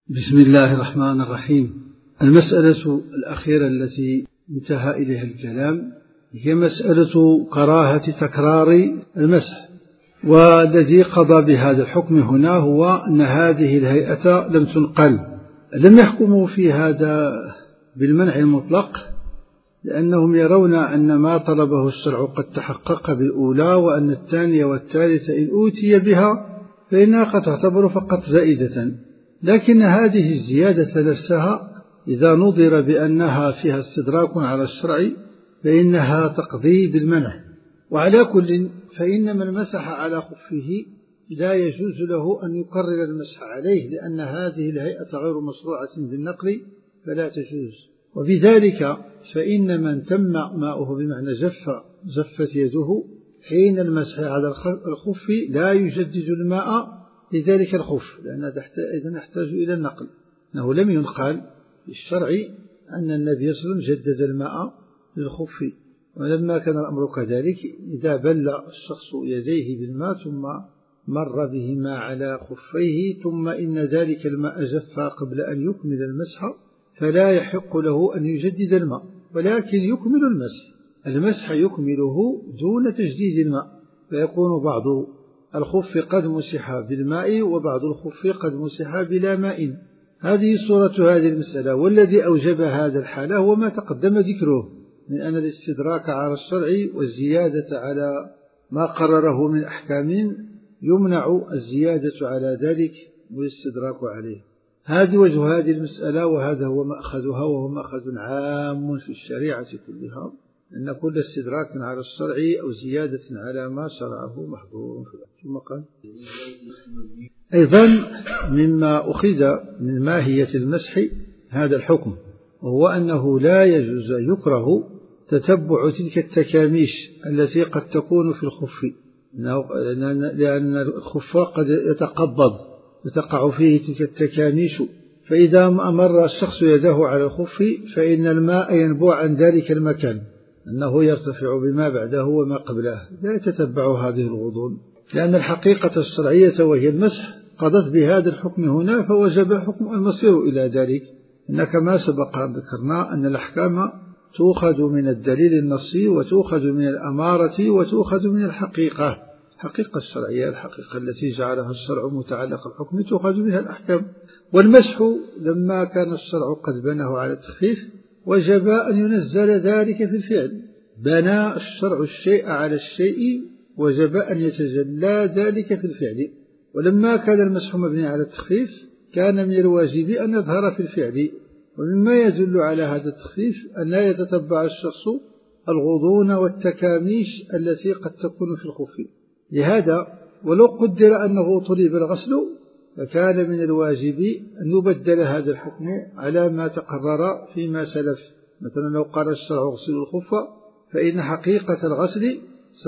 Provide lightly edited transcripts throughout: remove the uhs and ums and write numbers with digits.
بسم الله الرحمن الرحيم. المسألة الأخيرة التي انتهى إليها الكلام هي مسألة كراهة تكرار المسح، والذي قضى بهذا الحكم هنا هو أن هذه الهيئة لم تنقل. لم يحكموا في هذا بالمنع المطلق، لأنهم يرون أن ما طلبه الشرع قد تحقق بالأولى، وأن الثانية والثالثة إن أوتي بها فإنها قد تعتبر فقط زائدة. لكن هذه الزيادة نفسها إذا نظر بأنها فيها استدراك على الشرع فإنها تقضي بالمنع. وعلى كل فإن من مسح على خفه لا يجوز له أن يكرر المسح عليه، لأن هذه الهيئة غير مشروعة بالنقل فلا تجوز. وبذلك فإن من تم ماؤه بمعنى جفت يده حين المسح على الخف لا يجدد الماء لذلك الخف، لأن إذا نحتاج إلى النقل، أنه لم ينقل في الشرع أن النبي صلى الله عليه وسلم جدد الماء للخف. ولما كان الأمر كذلك، إذا بل الشخص يديه بالماء ثم مر بهما على خفيه ثم إن ذلك الماء جف قبل أن يكمل المسح، فلا يحق له أن يجدد الماء، ولكن يكمل المسح يكمله دون تجديد الماء، فيكون بعض الخف قد مسح بالماء وبعض الخف قد مسح بلا ماء. هذه صورة هذه المسألة، والذي أوجب هذا الحالة هو ما تقدم ذكره من أن الاستدراك على الشرع والزيادة على ما قرره من أحكام يمنع الزيادة على ذلك والاستدراك عليه. هذه وجه هذه المسألة، وهذا هو مأخذها، وهو مأخذ عام في الشريعة كلها، أن كل استدراك على الشرع أو زيادة على ما شرعه محظور. ثم قال أيضا مما أخذ من ماهية المسح هذا الحكم، وهو أنه لا يجوز يكره تتبع تلك التكاميش التي قد تكون في الخف، لأن الخف قد يتقبض وتقع فيه تلك التكاميش، فإذا أمر الشخص يده على الخف فإن الماء ينبوع عن ذلك المكان، أنه يرتفع بما بعده وما قبله، لا يتتبع هذه الغضون، لأن الحقيقة الشرعية وهي المسح قضت بهذا الحكم هنا، فوجب حكم المصير إلى ذلك. إن كما سبق ذكرنا أن الأحكام تؤخذ من الدليل النصي، وتؤخذ من الأمارة، وتؤخذ من الحقيقة الشرعية، الحقيقة التي جعلها الشرع متعلق الحكم تؤخذ منها الأحكام. والمسح لما كان الشرع قد بناه على التخفيف وجب أن ينزل ذلك في الفعل. بنى الشرع الشيء على الشيء وجب أن يتجلى ذلك في الفعل. ولما كان المسح مبني على التخفيف كان من الواجب أن يظهر في الفعل. ومما يدل على هذا التخفيف أن لا يتتبع الشخص الغضون والتكاميش التي قد تكون في الخف. لهذا ولو قدر أنه طلب الغسل فكان من الواجب أن يبدل هذا الحكم على ما تقرر فيما سلف. مثلا لو قال الشرع اغسلوا الخف فإن حقيقة الغسل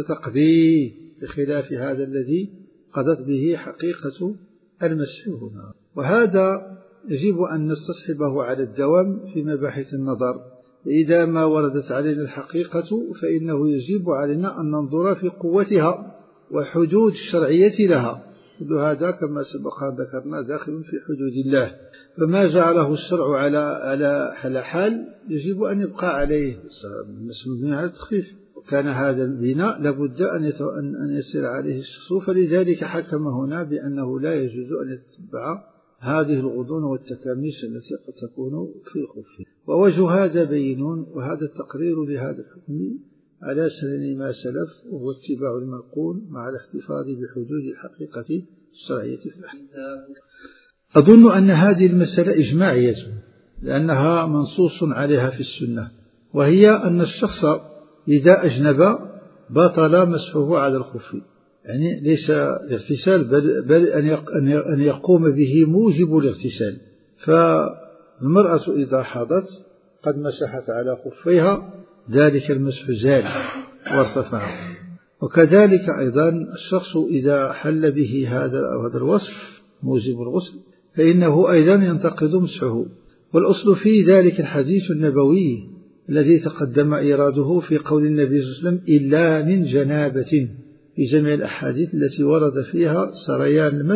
ستقضي بخلاف هذا الذي قضت به حقيقة المسح هنا. وهذا يجب أن نستصحبه على الدوام في مباحث النظر. إذا ما وردت علينا الحقيقة فإنه يجب علينا أن ننظر في قوتها وحدود الشرعية لها. كل هذا كما سبق ذكرنا داخل في حدود الله، فما جعله الشرع على حال يجب أن يبقى عليه مبني على التخفيف، وكان هذا البناء لابد أن يسير عليه الشخص، فلذلك حكم هنا بأنه لا يجوز أن يتبع هذه الغضون والتكاميش التي قد تكون في الخف. ووجه هذا بين، وهذا التقرير لهذا الحكم على سنن ما سلف، وهو اتباع المنقول مع الاحتفاظ بحدود الحقيقة الشرعية في الحكم. أظن أن هذه المسألة إجماعية لأنها منصوص عليها في السنة، وهي أن الشخص إذا أجنب بطل مسحه على الخف، يعني ليس الاغتسال بل أن يقوم به موجب الاغتسال. فالمرأة إذا حاضت قد مسحت على خفيها ذلك المسح زال وارتفع. وكذلك أيضا الشخص إذا حل به هذا الوصف موجب الغسل فإنه أيضا ينتقض مسحه. والأصل في ذلك الحديث النبوي الذي تقدم إيراده في قول النبي صلى الله عليه وسلم إلا من جنابة، في جميع الأحاديث التي ورد فيها سريان المسح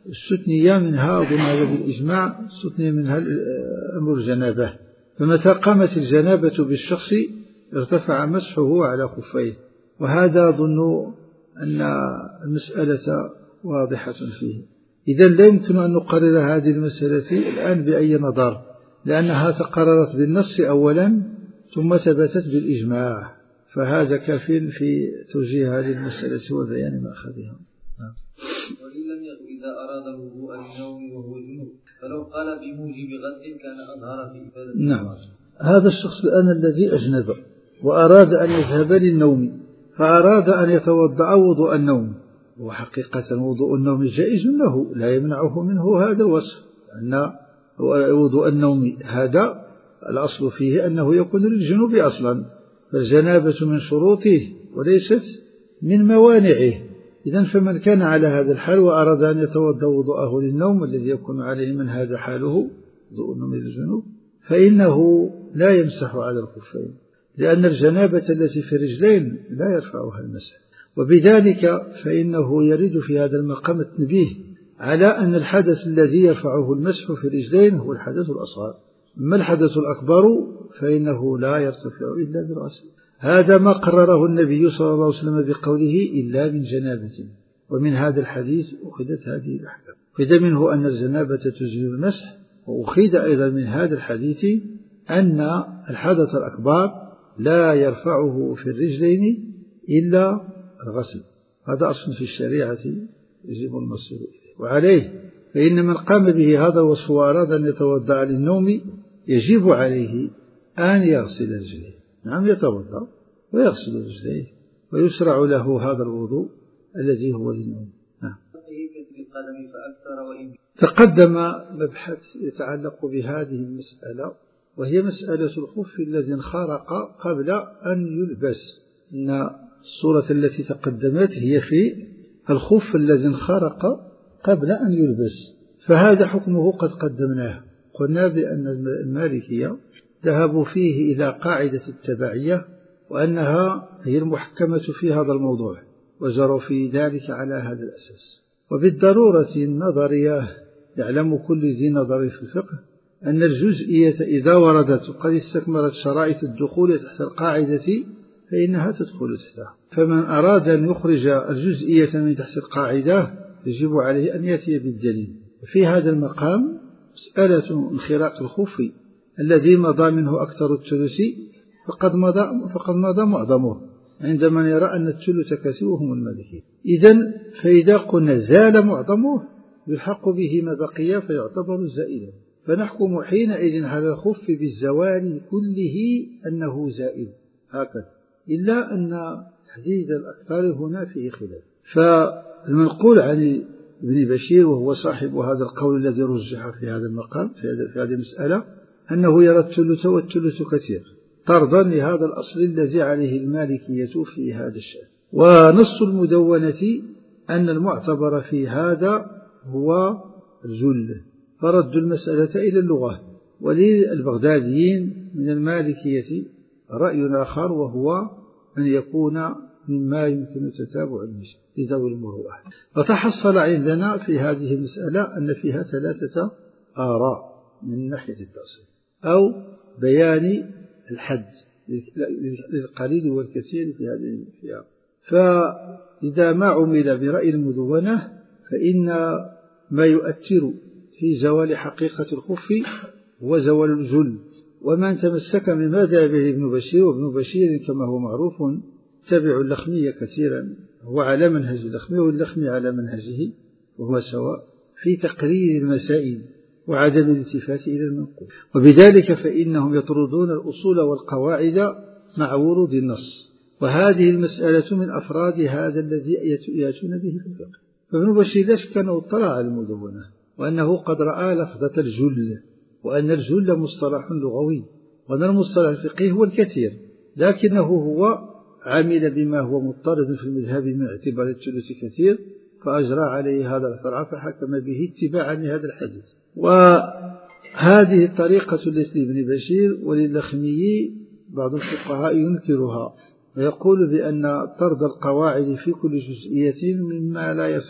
استثني منها أظن هذا بالإجماع، استثني منها أمر الجنابة، فمتى قامت الجنابة بالشخص ارتفع مسحه على خفيه، وهذا أظن أن المسألة واضحة فيه. إذن لا يمكن أن نقرر هذه المسألة الآن بأي نظر، لأنها تقررت بالنص أولا ثم ثبتت بالإجماع، فهذا كاف في توجيه هذه المسألة وبيان مأخذها. وإن لم يكن إذا أراد الوضوء للنوم وهو جنوب، فلو قال بموجب غسل كان أظهر في إفادة. نعم، هذا الشخص الآن الذي أجنب وأراد أن يذهب للنوم، فأراد أن يتوضأ وضوء النوم، وحقيقة وضوء النوم جائز له لا يمنعه منه هذا الوصف، أن وضوء النوم هذا الأصل فيه أنه يكون للجنوب أصلا، فالجنابة من شروطه وليست من موانعه. إذن فمن كان على هذا الحال وأراد أن يتوضأ وضوءه للنوم الذي يكون عليه من هذا حاله وضوء النوم للجنوب، فإنه لا يمسح على الخفين، لأن الجنابة التي في الرجلين لا يرفعها المسح، وبذلك فإنه يرد في هذا المقام التنبيه على أن الحدث الذي يرفعه المسح في الرجلين هو الحدث الأصغر، أما الحدث الأكبر فإنه لا يرتفع إلا بالغسل. هذا ما قرره النبي صلى الله عليه وسلم بقوله إلا من جنابة، ومن هذا الحديث أخذت هذه الأحكام، أخذ منه أن الجنابة تزيل المسح، وأخذ أيضا من هذا الحديث أن الحدث الأكبر لا يرفعه في الرجلين إلا الغسل. هذا أصل في الشريعة يجب المصير إليه، وعليه فإن من قام به هذا الوصف وأراد أن يتوضأ للنوم يجب عليه أن يغسل رجليه. نعم، يتوضأ ويغسل رجليه ويشرع له هذا الوضوء الذي هو للنوم. نعم. تقدم مبحث يتعلق بهذه المسألة، وهي مسألة الخف الذي انخرق قبل أن يلبس. إن الصورة التي تقدمت هي في الخف الذي انخرق قبل أن يلبس، فهذا حكمه قد قدمناه. قلنا بأن المالكية ذهبوا فيه إلى قاعدة التبعية، وأنها هي المحكمة في هذا الموضوع، وجروا في ذلك على هذا الأساس. وبالضرورة النظرية يعلم كل ذي نظر في الفقه أن الجزئية إذا وردت وقد استكملت شرائط الدخول تحت القاعدة فإنها تدخل تحتها، فمن أراد أن يخرج الجزئية من تحت القاعدة يجب عليه أن يأتي بالدليل. في هذا المقام مسألة انخراق الخف الذي مضى منه أكثر الثلث فقد مضى معظمه، عند من يرى أن الثلث كثيرهم المالكية. إذن فإذا قلنا زال معظمه يلحق به ما بقي فيعتبر زائلا، فنحكم حينئذ على الخف بالزوال كله أنه زائل هكذا، إلا أن تحديد الأكثر هنا فيه خلاف. فالمنقول عن ابن بشير وهو صاحب هذا القول الذي رجح في هذا المقام في هذه المسألة أنه يرى الثلث والثلث كثير، طردا لهذا الأصل الذي عليه المالكية في هذا الشأن. ونص المدونة أن المعتبر في هذا هو الجل، فرد المسألة إلى اللغة. وللبغداديين من المالكية رأي آخر، وهو أن يكون مما يمكن تتابع المشي لذوي المروءة. فتحصل عندنا في هذه المسألة أن فيها 3 آراء من ناحية التأصيل أو بيان الحد للقليل والكثير في هذه الفئة. فإذا ما عمل برأي المدونة فإن ما يؤثر في زوال حقيقة الخف هو زوال الجل، ومن تمسك من مذهب ابن بشير، وابن بشير كما هو معروف تبع اللخمية كثيرا، هو على منهج اللخمي واللخمي على منهجه، وهو سواء في تقرير المسائل وعدم الالتفات إلى المنقول. وبذلك فإنهم يطردون الأصول والقواعد مع ورود النص، وهذه المسألة من أفراد هذا الذي يأتون به في الفقه. فابن بشير لا شك أنه اطلع على المدونة، وأنه قد رأى لفظة الجل، وأن الجل مصطلح لغوي، وأن المصطلح الفقهي هو الكثير، لكنه هو عمل بما هو مضطرد في المذهب من اعتبار الثلث كثير، فأجرى عليه هذا الفرع فحكم به اتباعا لهذا الحديث. وهذه الطريقة التي لابن بشير وللخمي بعض الفقهاء ينكرها، ويقول بأن طرد القواعد في كل جزئية مما لا يصح،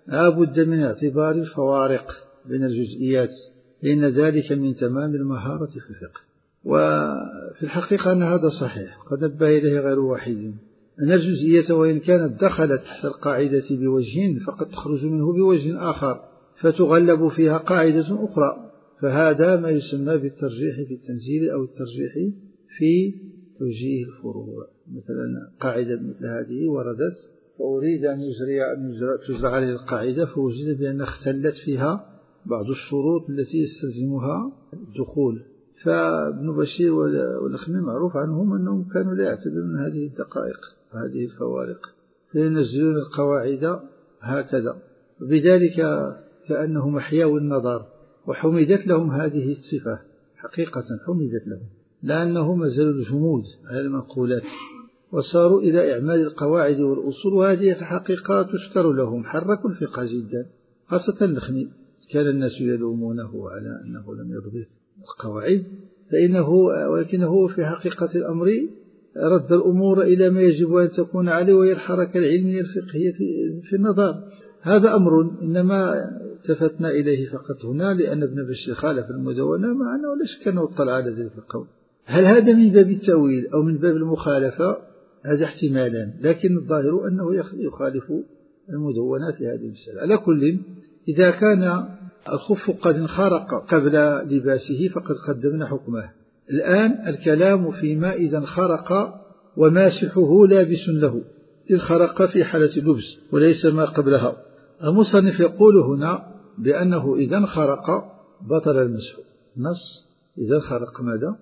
لا بد من اعتبار الفوارق بين الجزئيات، لأن ذلك من تمام المهارة في الفقه. وفي الحقيقة أن هذا صحيح، قد نبه إليه غير واحد، أن الجزئية وإن كانت دخلت تحت القاعدة بوجه فقد تخرج منه بوجه آخر، فتغلب فيها قاعدة أخرى. فهذا ما يسمى بالترجيح في التنزيل أو الترجيح في توجيه الفروع. مثلا قاعدة مثل هذه وردت، فأريد أن تجرى عليه القاعدة، فوجد بأن اختلت فيها بعض الشروط التي يستلزمها الدخول. فابن بشير والأخمي معروف عنهم أنهم كانوا لا يعتبرون هذه الدقائق وهذه الفوارق، فينزلون القواعد هكذا. وبذلك كأنهم أحياء النظر، وحمدت لهم هذه الصفة، حقيقة حمدت لهم، لأنهم زالوا الجمود على المنقولات وصاروا إلى إعمال القواعد والأصول، وهذه الحقيقة تشكر لهم، حركوا الفقه جدا، خاصة الأخمي. كان الناس يلومونه على أنه لم يضبط القواعد، ولكنه في حقيقة الأمر رد الأمور إلى ما يجب أن تكون عليه، وهي الحركة العلمية الفقهية في النظر. هذا أمر إنما التفتنا إليه فقط هنا، لأن ابن بشير خالف المدونة، مع أنه لا شك أنه اطلع على ذلك القول. هل هذا من باب التأويل أو من باب المخالفة؟ هذا احتمالان، لكن الظاهر أنه يخالف المدونة في هذه المسألة. على كل، إذا كان الخف قد انخرق قبل لباسه فقد قدمنا حكمه. الآن الكلام فيما إذا انخرق وماسحه لابس له، إذ خرق في حالة اللبس وليس ما قبلها. المصنف يقول هنا بأنه إذا انخرق بطل المسح. نص إذا انخرق ماذا؟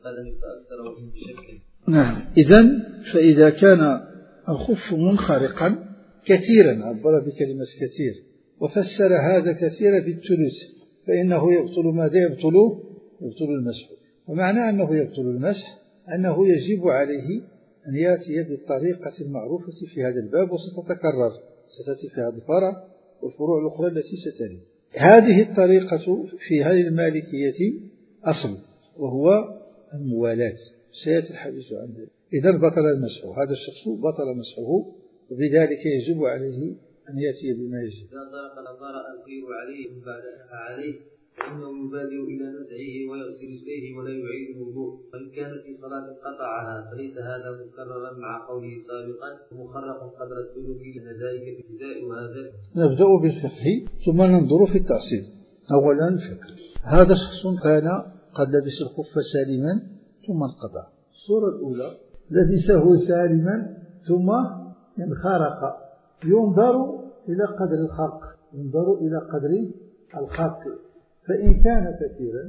نعم. إذن فإذا كان الخف منخرقا كثيرا، عبر بكلمة كثير، وفسر هذا كثير بالثلث، فإنه يبطل ماذا؟ يبطل المسح. ومعنى أنه يبطل المسح أنه يجب عليه أن يأتي بالطريقة المعروفة في هذا الباب، وستتكرر، ستأتي في هذا الفرع والفروع الأخرى التي سترد. هذه الطريقة في هذه المالكية أصل، وهو الموالاة، سيأتي الحديث عن ذلك. إذن بطل المسح، هذا الشخص بطل مسحه، وبذلك يجب عليه أن يأتي بما يجب. إذا طرق نظر الخير عليه من بعد أنهى عليه، فإنه يبادر إلى نزعه ويغسل رجليه ولا يعيد الوضوء. وإن كان في صلاة قطعها فليس هذا مكررا مع قوله سابقا مخرق قدر الثلث، لأن ذلك ابتداء. وهذا نبدأ بالفقه ثم ننظر في التأصيل. أولا الفقه. هذا شخص كان قد لبس الخف سالما ثم انقطع. الصورة الأولى لبسه سالما ثم انخرق، ينظر إلى قدر الخرق، ينظر إلى قدر الخرق. فإن كان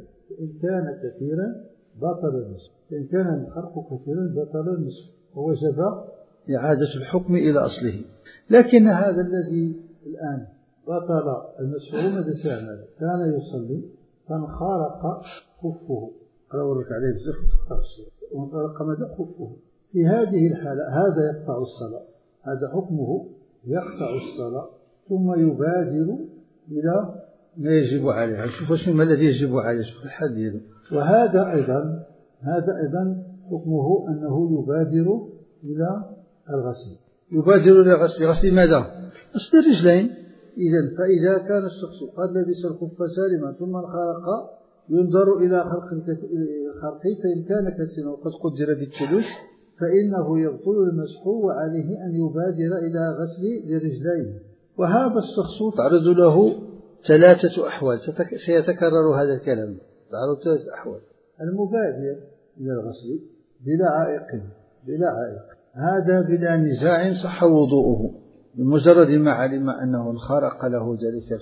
كثيرا بطل المسح، فإن كان الخرق كثيرا بطل المسح، ووجب إعادة الحكم إلى أصله. لكن هذا الذي الآن بطل المسح ماذا سيعمل؟ كان يصلي فانخرق خفه، أورك عليه بزفت وانخرق ماذا؟ خفه. في هذه الحالة هذا يقطع الصلاة، هذا حكمه يقطع الصلاة، ثم يبادر إلى ما يجب عليه. شوف شنو ما الذي يجب عليه، شوف الحديد. وهذا أيضا حكمه أنه يبادر إلى الغسل. يبادر إلى غسل ماذا؟ غسل الرجلين. فإذا كان الشخص قد لبس الخف سالما ثم انخرق، ينظر إلى خرقه، فإن كان كثيرا وقد قدر بالثلث فإنه يبطل المسح، وعليه أن يبادر إلى غسل الرجلين. وهذا الشخص تعرض له ثلاثة أحوال، سيتكرر هذا الكلام، تعرض ثلاثة أحوال. المبادر إلى الغسل بلا عائق، هذا بلا نزاع صح وضوءه، بمجرد ما علم أنه انخرق له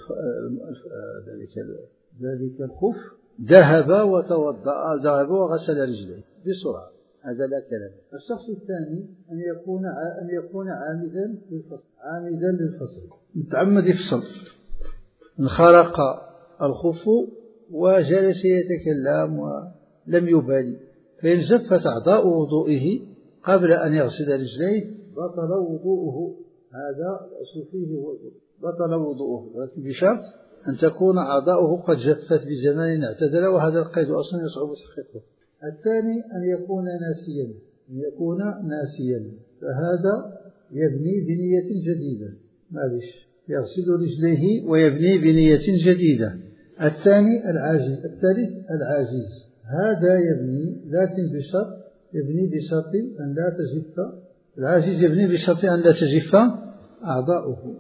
ذلك الخف، ذهب وتوضأ، ذهب وغسل رجليه بسرعة، هذا لا كلام. الشخص الثاني أن يكون عامدا للفصل، متعمد يفصل، انخرق الخف وجلس يتكلم ولم يبالي، فإن جفت أعضاء وضوئه قبل أن يغسل رجليه بطل وضوءه. هذا الأصل فيه بطل وضوءه، ولكن بشرط أن تكون أعضاؤه قد جفت بزمان اعتدل، وهذا القيد أصلا يصعب تحقيقه. الثاني أن يكون ناسيا، فهذا يبني بنية جديدة. معلش يغسل رجليه ويبني بنية جديدة. الثاني العاجز. الثالث العاجز، هذا يبني لكن بشرط، يبني بشرط أن لا تجف. العاجز يبني بشرط أن لا تجف أعضاؤه.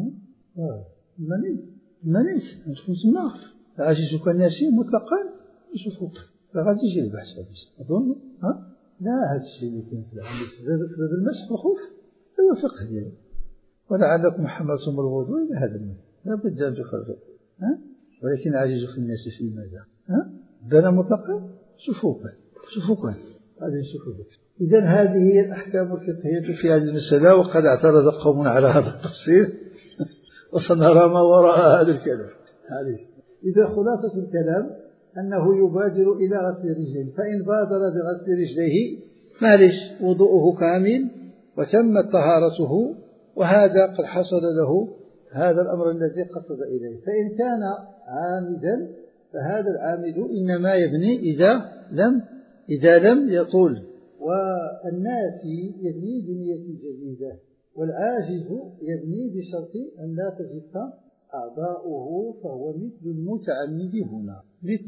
منيت تكون تما العاجز كالناسي مطلقا يشوفوك فغادي يجي البحث هذا أظن. لا، هذا الشيء اللي كاين في العمل باب المسح والخوف هو فقه ديالي، ولعلكم حملتم الوضوء إلى هذا المسح لا بد أن تخرجوا. ولكن العاجز في الناس في ماذا؟ بنى مطلقا شوفوك هذا يشوفوك. إذا هذه هي الأحكام الفقهية في هذه المسألة، وقد اعترض قوم على هذا التفصيل وسنرى ما وراء هذا الكلام. إذا خلاصة الكلام أنه يبادر إلى غسل رجليه، فإن بادر بغسل رجليه معلش وضوءه كامل وتمت طهارته، وهذا قد حصل له هذا الأمر الذي قصد إليه. فإن كان عامدا فهذا العامد إنما يبني إذا لم يطول، والناسي يبني بنية جديدة، والعاجز يبني بشرط أن لا تجف أعضاؤه، فهو مثل المتعمد هنا.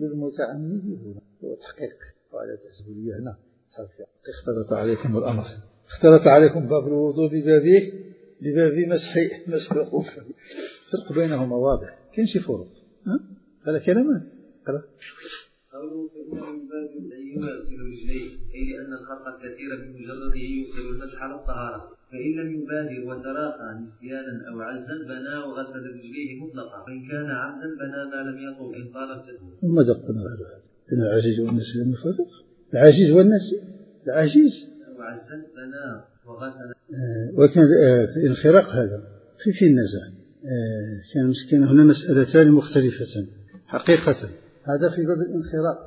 هو تحقيق وعلى تسبيل هنا اختلط عليكم الأمر، اختلط عليكم باب الوضوء بباب مسح الخف. فرق بينهما واضح، كاين شي فروق. هذا كلامات قوله فإنه يبادر أن يغسل رجليه، أي لأن الخلق الكثير بمجرده يغسل المسح على الطهارة، فإن لم يبادر وتراخى نسيانا أو عجزا بنى وغسل رجليه مطلقا، وإن كان عمدا بنى ما لم يطل إن طال التدبير. وماذا قلنا هذا؟ إن العاجز والنسي لم يفرق. العاجز والنسي، العاجز أو عجزا بنى وغسل. وكان في الانخراق هذا في النزع كان هنا مسألتان مختلفتان حقيقة. هذا في باب الانخراق،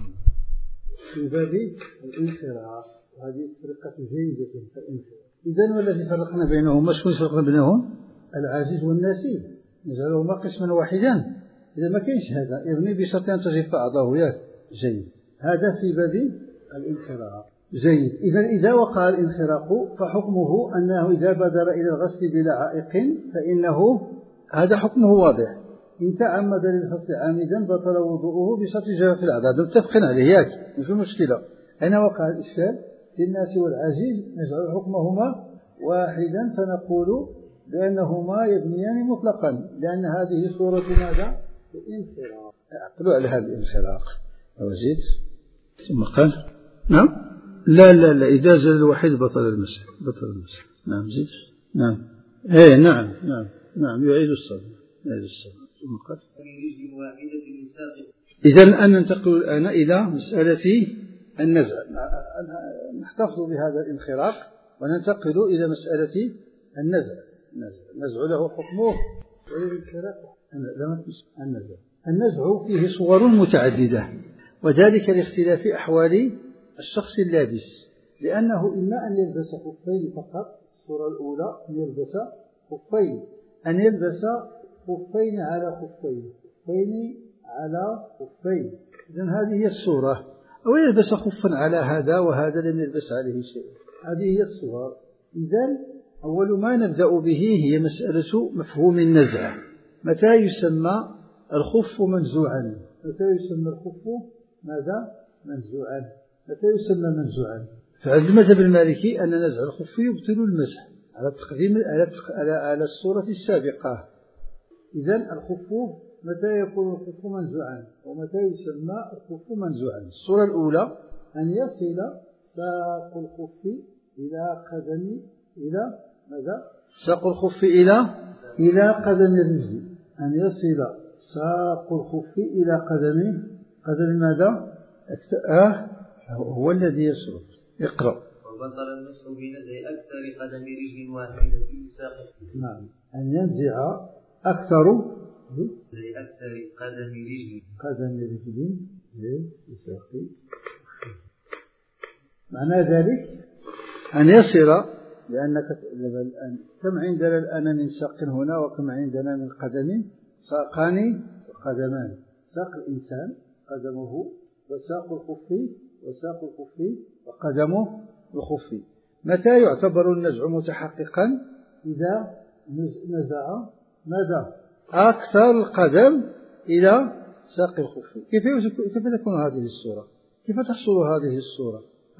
وهذه طريقة جيدة في الانخراق. إذن والذي فرقنا بينهما، شكون فرقنا بينهم؟ العاجز والناسي، نجعلهما قسما واحدا. إذا ما كاينش هذا يبني بشرط أن تجف أعضاؤه جيد. هذا في باب الانخراق جيد. إذا وقع الانخراق فحكمه أنه إذا بادر إلى الغسل بلا عائق فإنه هذا حكمه واضح. إن تعمد للغسل عامدا بطل وضوءه بشرط جواف الأعضاء، متفقين عليه ياك، مش مشكلة. أين وقع الإشكال؟ للناس والعاجز نجعل حكمهما واحدا، فنقول بأنهما يبنيان مطلقا، لأن هذه صورة ماذا؟ الانخراق. اعقلوا على هذا الانخراق. وزيد ثم قال نعم لا إذا زال الوحيد بطل المسح. نعم زيد نعم يعيد الصلاة. إذن أن ننتقل الآن إلى مسألة النزع. نحتفظ بهذا الانخراق وننتقل إلى مسألة النزع له حكمه. النزع فيه صور متعددة، وذلك لاختلاف أحوال الشخص اللابس، لأنه إما أن يلبس خفين فقط. الصورة الأولى أن يلبس خفين، خفين على خفين، إذن هذه هي الصورة. أو يلبس خفا على هذا وهذا لم يلبس عليه شيء. هذه هي الصور. إذن أول ما نبدأ به هي مسألة مفهوم النزع. متى يسمى الخف منزوعا؟ فعند المذهب المالكي أن نزع الخف يبطل المسح على التقديم على الصورة السابقة. إذن الخف متى يكون الخف منزوعا ومتى يسمى الخف منزوعا؟ الصورة الأولى أن يصل ساق الخف إلى قدم ساق الخف إلى قدم الرجل. أن يصل ساق الخف إلى قدم ماذا؟ هو الذي يصل. اقرأ. وبطل المسح بنزع أكثر قدم رجل واحدة في ساق الخف. نعم، أن ينزع أكثر قدم رجل في ساق. معنى ذلك أن يصل، لأنك كم عندنا الآن من ساق هنا وكم عندنا من قدم؟ ساقان وقدمان. ساق الإنسان قدمه، وساق الخف وقدمه الخف. متى يعتبر النزع متحققا؟ إذا نزع مدى أكثر القدم إلى ساق الخف. كيف تكون هذه الصورة؟ كيف تحصل هذه الصورة؟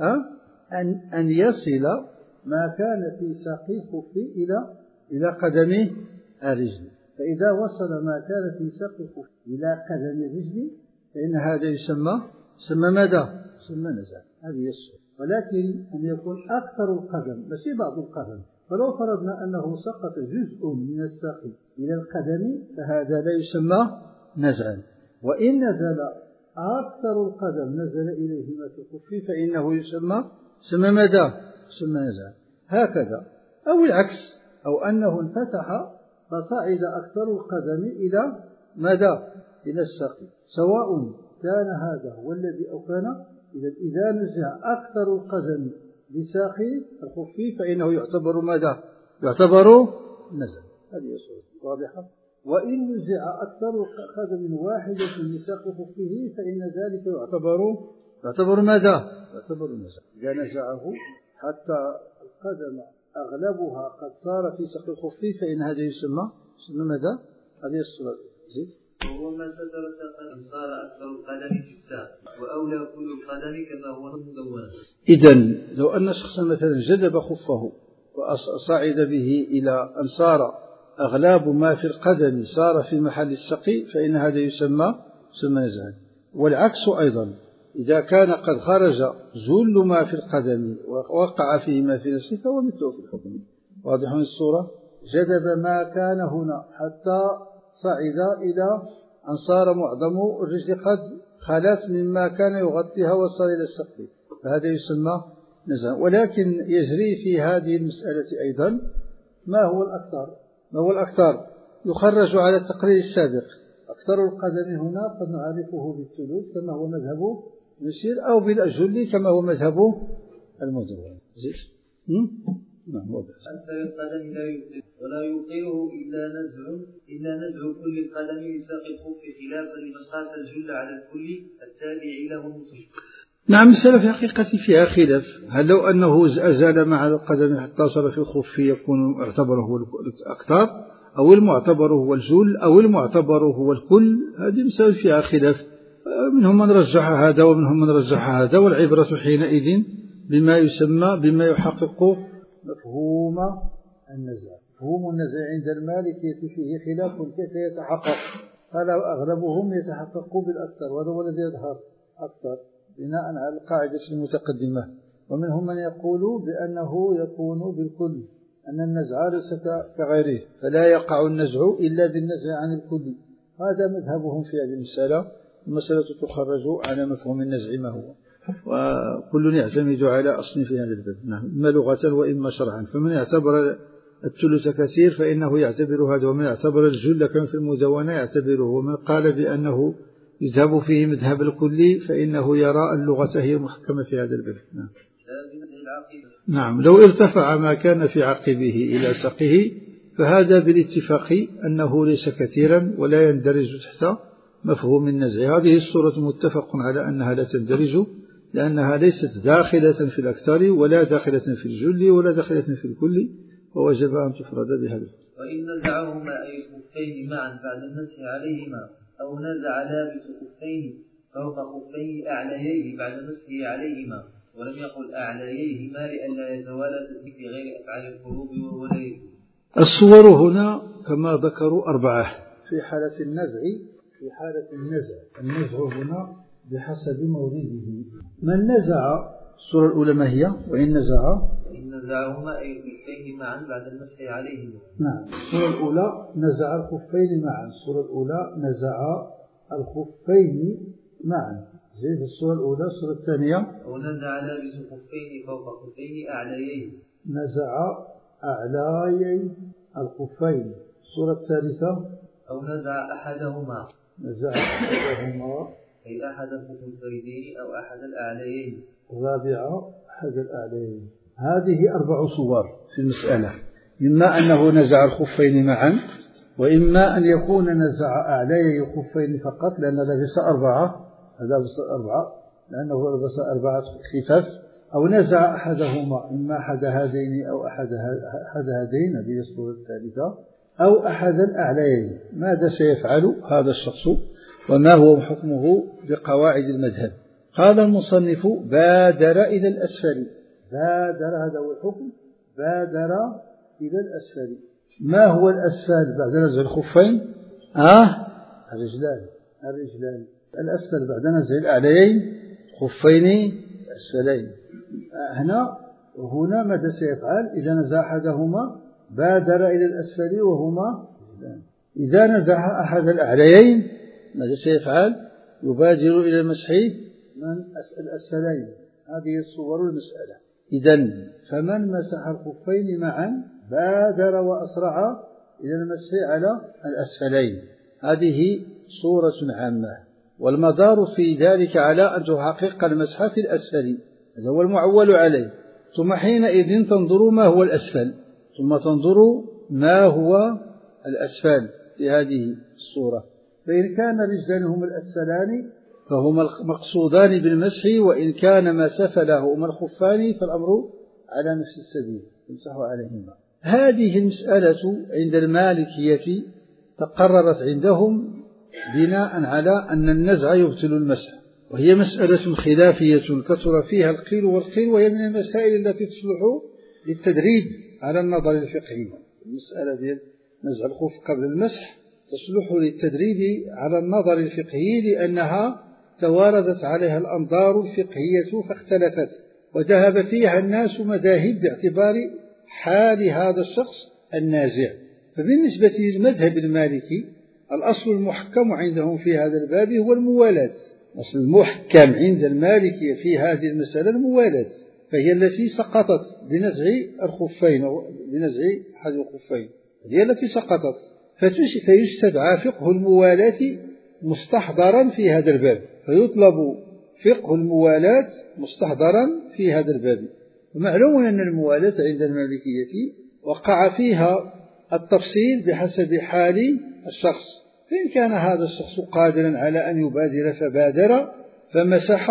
أن يصل ما كان في ساق الخف إلى قدم الرجل. فإذا وصل ما كان في ساق الخف إلى قدم الرجل فإن هذا يسمى مدى، يسمى نزع. هذه الصورة. ولكن أن يكون أكثر القدم ماشي بعض القدم. فلو فرضنا أنه سقط جزء من الساق إلى القدم فهذا لا يسمى نزعا. وإن نزل أكثر القدم نزل إليه ما في الخف فإنه يسمى مدى، يسمى نزعا. هكذا أو العكس، أو أنه انفتح فصعد أكثر القدم إلى مدى إلى الساق، سواء كان هذا هو الذي أو كان. إذا نزع أكثر القدم لساق الخف فإنه يعتبر مدى، يعتبر نزع. هذه الصورة واضحة. وإن نزع أكثر قدم واحدة لساق خفه فإن ذلك يعتبر مدى، يعتبر نزع. إذا نزعه حتى القدم أغلبها قد صار في ساق الخف فإن هذا يسمى مدى. هذه الصورة. وهو ما ستر ساقا صار أكثر القدم في الساق وأولى كل القدم كما هو مدون. إذن لو أن شخصا مثلا جذب خفه وصعد به إلى أن صار أغلب ما في القدم صار في محل الساق فإن هذا يسمى نزعا. والعكس أيضا، إذا كان قد خرج جل ما في القدم ووقع فيه ما في نفسه فهو مثله في الحكم. واضح الصورة. جذب ما كان هنا حتى صعد إلى أن صار معظم الرجل قد خلت مما كان يغطيها وصل إلى السقف فهذا يسمى نزعا. ولكن يجري في هذه المسألة أيضا ما هو الأكثر يخرج على التقرير السابق. أكثر القدم هنا قد نعرفه بالثلث كما هو مذهب المسير أو بالأجل كما هو مذهب المدون. نعم واضح. أكثر القدم لا يوقر ولا يوقره إلا نزع كل القدم لساق الخف خلافا لمن قاس الجل على الكل التابع له المصيب. نعم المسألة في حقيقة فيها خلاف. هل لو أنه أزال مع القدم حتى صار في الخف يكون يعتبر هو الأكثر أو المعتبر هو الجل أو المعتبر هو الكل؟ هذه مسألة فيها خلاف. منهم من رجح هذا ومنهم من رجح هذا. والعبرة حينئذ بما يحقق مفهوم النزع. مفهوم النزع عند المالكية فيه خلاف كيف يتحقق. قال أغلبهم يتحقق بالأكثر وهذا هو الذي يظهر أكثر بناء على القاعدة المتقدمة. ومنهم من يقول بأنه يكون بالكل، أن النزع ليس كغيره فلا يقع النزع إلا بالنزع عن الكل. هذا مذهبهم في هذه المسألة. المسألة تخرج على مفهوم النزع ما هو، وكل يعتمد على أصل في هذا الباب، إما لغة وإما شرعا. فمن يعتبر الثلث كثير فإنه يعتبر هذا، ومن يعتبر الجل كما في المدونة يعتبره، ومن قال بأنه يذهب فيه مذهب الكلي فإنه يرى اللغة هي محكمة في هذا الباب. نعم لو ارتفع ما كان في عقبه إلى ساقه فهذا بالاتفاق أنه ليس كثيرا ولا يندرج تحت مفهوم النزع. هذه الصورة متفق على أنها لا تندرج لأنها ليست داخلة في الأكثر ولا داخلة في الجل ولا داخلة في الكل، ووجب أن تفرد بهذا. وإن نزعهما أي خفين معا بعد المسح عليهما أو نزع لابس خفين فوق خفين أعلييه بعد مسحه عليهما ولم يقل أعلييهما لئلا يتوالى في غير أفعال القلوب وهو لا يجوز. الصور هنا كما ذكروا 4 في حالة النزع. النزع هنا بحسب مورده. من نزع الصورة الأولى ما هي؟ وإن نزعهما أي الخفين معا بعد المسح عليهما. نعم الصورة الأولى نزع الخفين معا. الصورة الأولى نزع الخفين معا زي في الصورة الأولى. الصورة الثانية أو نزع لابس خفين فوق خفين أعلييه. نزع أعلاي الخفين. الصورة الثالثة أو نزع أحدهما أي أحد الخفين أو أحد الأعليين. الرابعة أحد الأعليين. هذه 4 صور في المسألة، إما أنه نزع الخفين معا، وإما أن يكون نزع أعلي الخفين فقط لأن لبس 4 لأنه لبس 4 خفاف، أو نزع أحدهما إما أحد هذين أو أحد هذين. هذه الصورة الثالثة. أو أحد الأعليين، ماذا سيفعل هذا الشخص وما هو حكمه بقواعد المذهب؟ قال المصنف: بادر إلى الأسفل. بادر، هذا هو الحكم، بادر إلى الأسفل. ما هو الأسفل بعد نزع الخفين؟ الرجلان. الأسفل بعد نزع الأعليين، خفين أسفلين. هنا ماذا سيفعل إذا نزع أحدهما؟ بادر إلى الأسفل وهما رجلان. إذا نزع أحد الأعليين ماذا سيفعل؟ يبادر إلى المسح من الأسفلين. هذه صور المسألة. إذن فمن مسح الخفين معا بادر وأسرع إلى المسح على الأسفلين. هذه صورة عامة، والمدار في ذلك على أن تحقق المسح في الأسفل، هذا هو المعول عليه. ثم حينئذ تنظر ما هو الأسفل، ثم تنظر ما هو الأسفل في هذه الصورة. فإن كان رجلان هما الأسفلان فهما مقصودان بالمسح، وإن كان ما سفلهما الخفان فالأمر على نفس السبيل، يمسح عليهما. هذه المسألة عند المالكية تقررت عندهم بناء على أن النزع يبطل المسح، وهي مسألة خلافية كثر فيها القيل والقيل، وهي من المسائل التي تصلح للتدريب على النظر الفقهي. المسألة ديال نزع الخف قبل المسح تصلح للتدريب على النظر الفقهي، لأنها تواردت عليها الأنظار الفقهية فاختلفت، وذهب فيها الناس مذاهب باعتبار حال هذا الشخص النازع. فبالنسبة للمذهب المالكي الأصل المحكم عندهم في هذا الباب هو الموالاة. الأصل المحكم عند المالكية في هذه المسألة الموالاة، فهي التي سقطت لنزع الخفين أو لنزع أحد الخفين، هي التي سقطت، فيستدعى فقه الموالاة مستحضرا في هذا الباب، فيطلب فقه الموالاة مستحضرا في هذا الباب. ومعلوم أن الموالاة عند المالكية وقع فيها التفصيل بحسب حال الشخص، فإن كان هذا الشخص قادرا على أن يبادر فبادر فمسح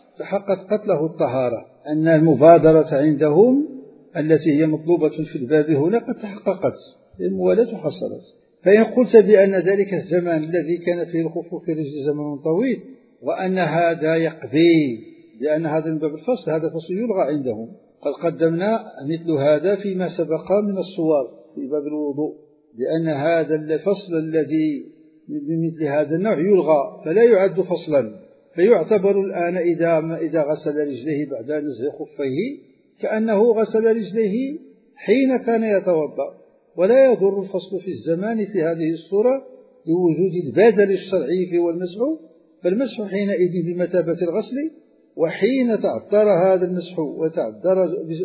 تحققت له الطهارة. أن المبادرة عندهم التي هي مطلوبة في الباب هنا قد تحققت، الموالاة حصلت. فإن قلت بأن ذلك الزمان الذي كان فيه الخف في رجل زمن طويل، وأن هذا يقضي لأن هذا من باب الفصل، هذا فصل يلغى عندهم. قد قدمنا مثل هذا فيما سبق من الصور في باب الوضوء، لأن هذا الفصل الذي بمثل هذا النوع يلغى فلا يعد فصلا، فيعتبر الآن إذا غسل رجليه بعد نزع خفيه كأنه غسل رجليه حين كان يتوضأ، ولا يضر الفصل في الزمان في هذه الصورة لوجود البدل الشرعي فيه والمسح، فالمسح حينئذ بمثابة الغسل. وحين تعذر هذا المسح وتعذر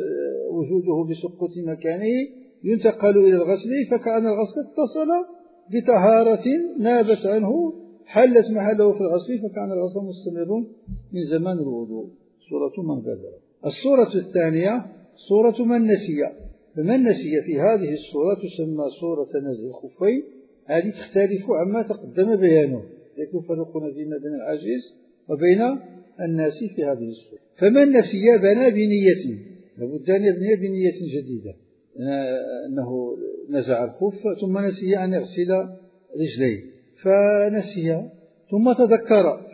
وجوده بسقوط مكانه ينتقل إلى الغسل، فكأن الغسل اتصل بطهارة نابت عنه حلت محله في الغسل، فكان الغسل مستمر من زمان الوضوء. صورة من بادر. الصورة الثانية صورة من نسي. فمن نسي في هذه الصورة تسمى صورة نزع الخفين. هذه تختلف عما تقدم بيانه، لكن يفرقون فيما بين العاجز وبين الناسي في هذه الصورة. فمن نسي بنى بنية، لابد أن يبني بنية جديدة، أنه نزع الخف ثم نسي أن يغسل رجليه، فنسي ثم تذكر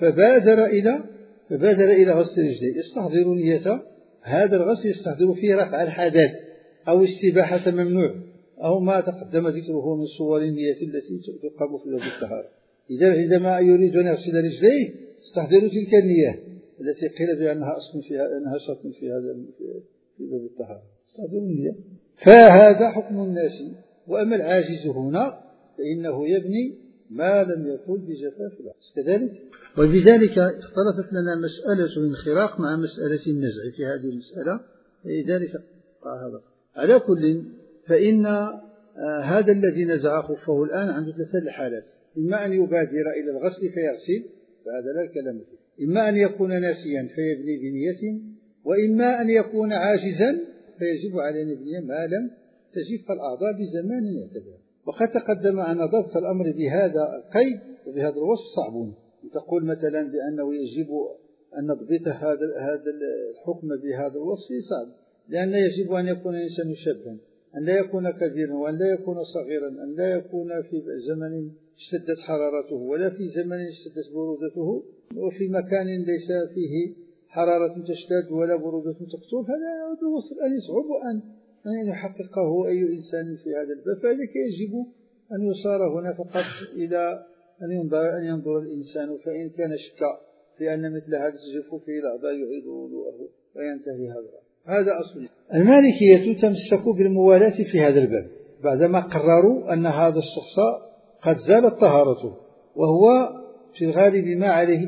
فبادر إلى غسل رجليه. يستحضر نية هذا الغسل، يستحضر فيه رفع الحدث أو استباحة ممنوع أو ما تقدم ذكره من صور النية التي تقام في باب الطهارة. إذا عندما يريد أن يغسل رجليه استحضر تلك النية التي قيل بأنها أصل فيها، أنها شرط في هذا في باب الطهارة، استحضر النية. فهذا حكم الناس. وأما العاجز هنا فإنه يبني ما لم يطل بجفاف العجز كذلك. وبذلك اختلطت لنا مسألة الانخراق مع مسألة النزع في هذه المسألة، لذلك هذا على كل. فإن هذا الذي نزع خفه الآن عنده ثلاث حالات: إما أن يبادر إلى الغسل فيغسل، فهذا لا كلام فيه، إما أن يكون ناسيا فيبني بنية، وإما أن يكون عاجزا فيجب عليه أن يبني ما لم تجف الأعضاء بزمان يعتبر. وقد تقدم أن ضبط الأمر بهذا القيد وبهذا الوصف صعب. تقول مثلا بأنه يجب أن نضبط هذا الحكم بهذا الوصف صعب، لأن يجب أن يكون الإنسان شابا، أن لا يكون كبيرا وأن لا يكون صغيرا، أن لا يكون في زمن اشتدت حرارته ولا في زمن اشتدت برودته، وفي مكان ليس فيه حرارة تشتد ولا برودة تقتل، هذا يعود الوصف أن يصعب أن يحققه أي إنسان في هذا الباب. فذلك يجب أن يصار هنا فقط إلى أن ينظر الإنسان، فإن كان شك في أن مثل هذا التجفف في الأعضاء يعيد وضوءه وينتهي هذا أصل. المالكية تمسك بالموالاة في هذا الباب بعدما قرروا أن هذا الشخص قد زالت طهارته، وهو في الغالب ما عليه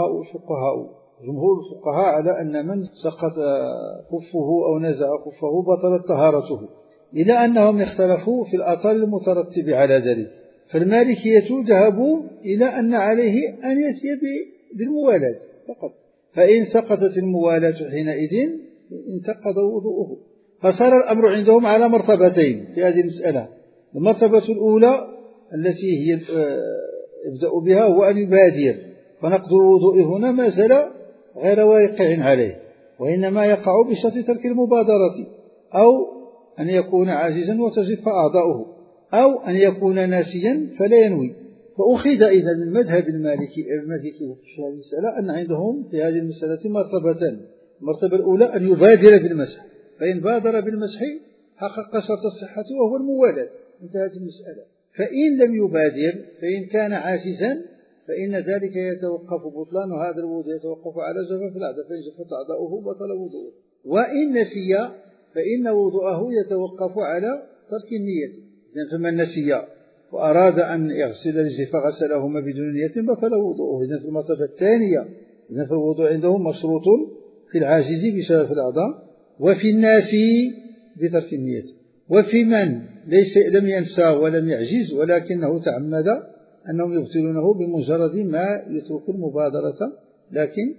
جمهور الفقهاء على أن من سقط خفه أو نزع خفه بطلت طهارته، إلى أنهم اختلفوا في الآثار المترتبة على ذلك. فالمالكية ذهبوا إلى أن عليه أن يأتي بالموالاة فقط، فإن سقطت الموالاة حينئذ انتقض وضوءه. فصار الأمر عندهم على مرتبتين في هذه المسألة. المرتبة الأولى التي هي يبدأ بها هو أن يبادر، فنقض الوضوء هنا ما زال غير واقع عليه، وإنما يقع بشرط ترك المبادرة، أو أن يكون عاجزا وتجف أعضاؤه، أو أن يكون ناسيا فلا ينوي. فأخذ إذا من مذهب المالكي في هذه المسألة أن عندهم في هذه المسألة مرتبتان. المرتبة الأولى أن يبادر بالمسح، فإن بادر بالمسح حقق شرط الصحة وهو الموالاة، انتهت المسألة. فإن لم يبادر، فإن كان عاجزا، فإن ذلك يتوقف بطلان هذا الوضوء يتوقف على جفاف الأعضاء، فإن جفت أعضاؤه بطل وضوءه. وإن نسي فإن وضوءه يتوقف على ترك النية. فمن نسي وأراد أن يغسل رجله فغسلهما بدون نية بطل وضوءه. إذن في المرتبة الثانية إذن في الوضوء عندهم مشروط في العاجز بشرف الأعضاء، وفي الناس بترك النية، وفي من لم ينسى ولم يعجز ولكنه تعمد أنهم يبطلونه بمجرد ما يترك المبادرة لكن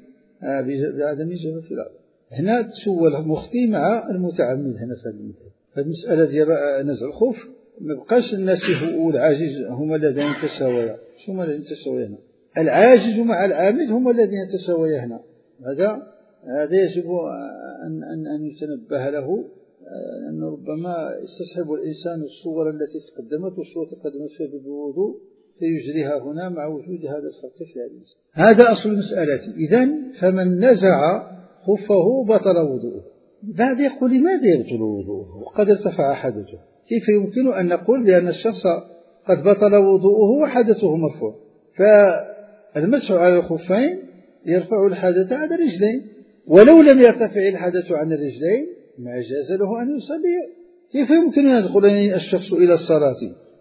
بعدم جفاف الأعضاء. هنا تسول مخطي مع المتعمد. هنا في المسألة ديال نزع الخوف ما بقاش الناس والعاجز هما الذين يتساويا. شو هما الذين يتساويا هنا؟ العاجز مع العامد هما الذين يتساويا هنا. هذا يجب أن يتنبه له، أنه ربما يستصحب الإنسان الصور التي تقدمت والصور تقدمت فيها بالوضوء فيجريها هنا مع وجود هذا الفرق في هذه المسألة. هذا أصل المسألة. إذن فمن نزع خفه بطل وضوءه. بعد يقول لماذا يبطل وضوءه وقد ارتفع حدثه؟ كيف يمكن أن نقول بأن الشخص قد بطل وضوءه وحدثه مرفوع؟ فالمسح على الخفين يرفع الحدث عن الرجلين، ولو لم يرتفع الحدث عن الرجلين ما جاز له أن يصلي. كيف يمكن أن يدخل الشخص إلى الصلاة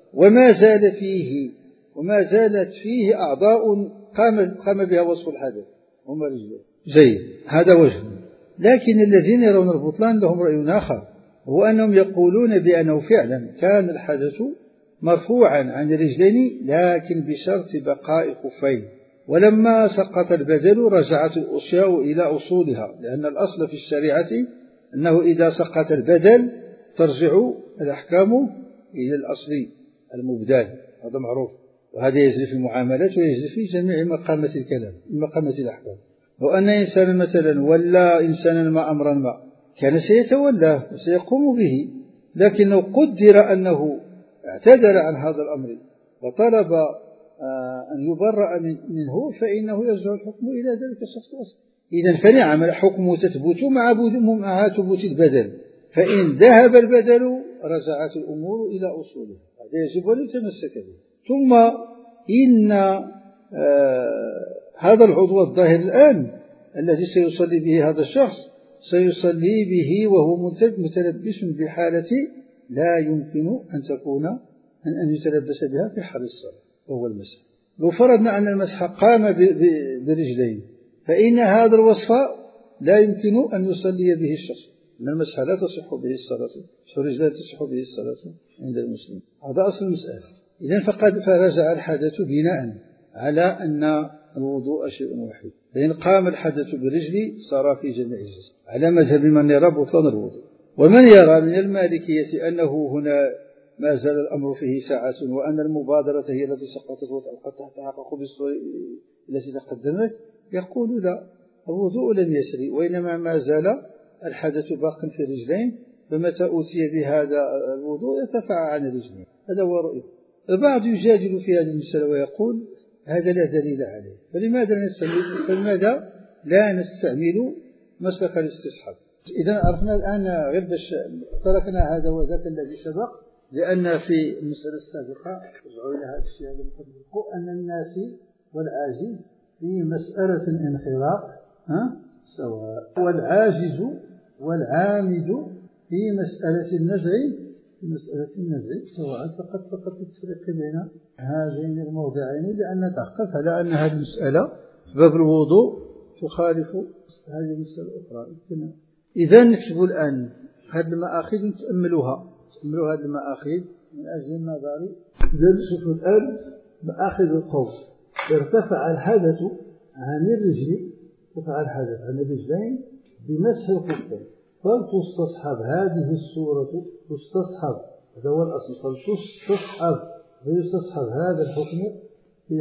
وما زالت فيه أعضاء قام بها وصف الحدث هم رجلين؟ جيد، هذا وجه. لكن الذين يرون البطلان لهم رأي آخر، هو أنهم يقولون بأنه فعلا كان الحدث مرفوعا عن الرجلين لكن بشرط بقاء خفين، ولما سقط البدل رجعت الأشياء إلى أصولها، لأن الأصل في الشريعة أنه إذا سقط البدل ترجع الأحكام إلى الأصل المبدل، هذا معروف، وهذا يجري في المعاملات ويجري في جميع مقامات الكلام مقامات الأحكام. لو أن إنسانا مثلا ولا إنسانا ما أمرا ما كان سيتولاه وسيقوم به، لكن لو قدر أنه اعتذر عن هذا الأمر وطلب أن يبرأ منه فإنه يرجع الحكم إلى ذلك الشخص الأصلي. إذن فنعم الحكم تثبت مع ثبوت البدل، فإن ذهب البدل رجعت الأمور إلى أصولها. هذا يجب أن يتمسك به. ثم إن هذا العضو الظاهر الآن الذي سيصلي به هذا الشخص سيصلي به وهو متلبس بحالة لا يمكن أن يتلبس بها في حال الصلاة، وهو المسح. لو فرضنا أن المسح قام برجلين فإن هذا الوصف لا يمكن أن يصلي به الشخص، أن المسح لا تصح به الصلاة، الرجل لا تصح به الصلاة عند المسلم. هذا أصل المسألة. إذن فقد فرجع الحدث بناء على أن الوضوء شيء واحد، فإن قام الحدث بالرجل صار في جميع الجسم على مذهب من يرى بطلان الوضوء. ومن يرى من المالكية أنه هنا ما زال الأمر فيه ساعة، وأن المبادرة هي التي سقطت وقد تحقق بالصورة التي تقدمت، يقول لا، الوضوء لم يسري، وإنما ما زال الحدث باق في الرجلين، فمتى أوتي بهذا الوضوء ارتفع عن الرجلين. هذا هو رؤية. البعض يجادل في هذه المسألة ويقول هذا لا دليل عليه، فلماذا لا نستعمل مسلك الاستصحاب؟ إذا عرفنا الآن غير باش تركنا هذا وذاك الذي سبق، لأن في المسألة السابقة رجعوا إلى هذا الشيء الذي نطبقه أن الناس والعاجز في مسألة الانخراط سواء، والعاجز والعامد في مسألة النزع سواء. فقط التفريق بين هذين الموضعين، لأن تحقق على أن هذه المسألة باب الوضوء تخالف هذه المسألة الأخرى. إذا نكتب الآن هذه المآخذ نتأملوا هذه المآخذ من أجل النظر. إذا نشوف الآن مآخذ القول: ارتفع الحدث عن الرجل، ارتفع الحدث عن الرجلين بمسح الخفين، فلتستصحب هذه الصورة، تستصحب، هذا هو الأصل، فيستصحب هذا الحكم في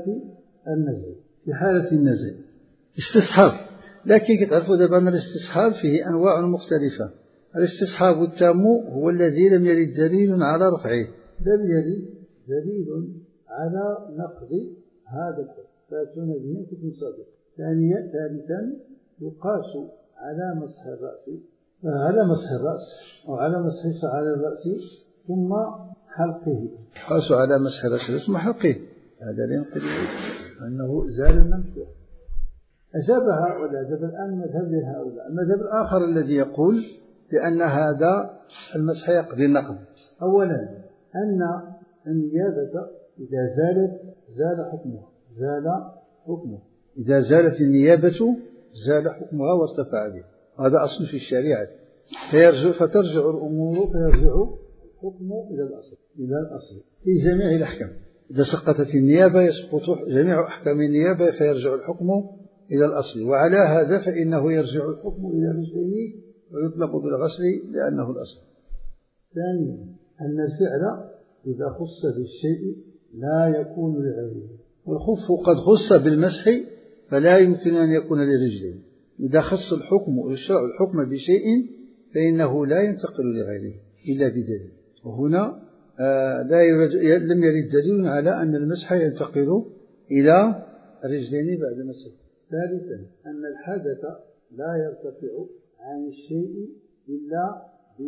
حالة النزع. استصحاب، لكن كتعرفوا دابا أن الاستصحاب فيه أنواع مختلفة. الاستصحاب التام هو الذي لم يرد دليل على رفعه، لم يرد دليل على نقض هذا الحكم، فأتون به حكم صادق. ثالثا يقاس على مسح الرأس أو على مسح شعر الرأس ثم حلقه، يقاس على مسح الرأس ثم حلقه، هذا لا ينقل أنه زال الممسوح. أجابها والأجاب الآن مذهب لهؤلاء. المذهب الآخر الذي يقول بأن هذا المسح يقضي النقض. أولا أن النيابة إذا زالت زال حكمها، إذا زالت النيابة زال حكمها وارتفع به، هذا أصل في الشريعة. فترجع الأمور، فيرجع الحكم إلى الأصل في جميع الأحكام. إذا سقطت النيابة يسقط جميع أحكام النيابة، فيرجع الحكم إلى الأصل. وعلى هذا فإنه يرجع الحكم إلى الرجلين ويطلق بالغسل لأنه الأصل. ثانيا أن الفعل إذا خص بالشيء لا يكون لغيره، والخف قد خص بالمسح فلا يمكن أن يكون لرجلين. إذا خص الحكم ويشرع الحكم بشيء فإنه لا ينتقل لغيره إلا بدليل، وهنا لم يرد دليل على أن المسح ينتقل إلى الرجلين بعد مسح. ثالثا أن الحدث لا يرتفع عن الشيء إلا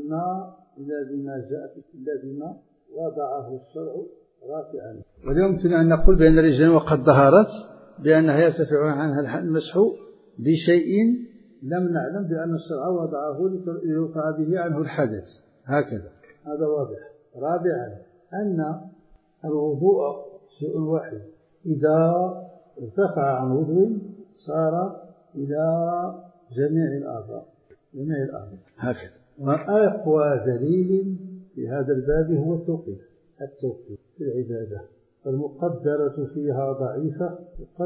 بما وضعه الشرع رافعا. ولا يمكن أن نقول بأن الرجلين وقد ظهرت بأنها يرتفع عنها المسح بشيء لم نعلم بأن الشرع وضعه ليرفع به عنه الحدث، هكذا، هذا واضح. رابعا أن الوضوء شيء واحد، إذا ارتفع عن وضوء صار إلى جميع الأعضاء هكذا. وأقوى دليل في هذا الباب هو التوقيف في العبادة، فالمقدرة فيها ضعيفة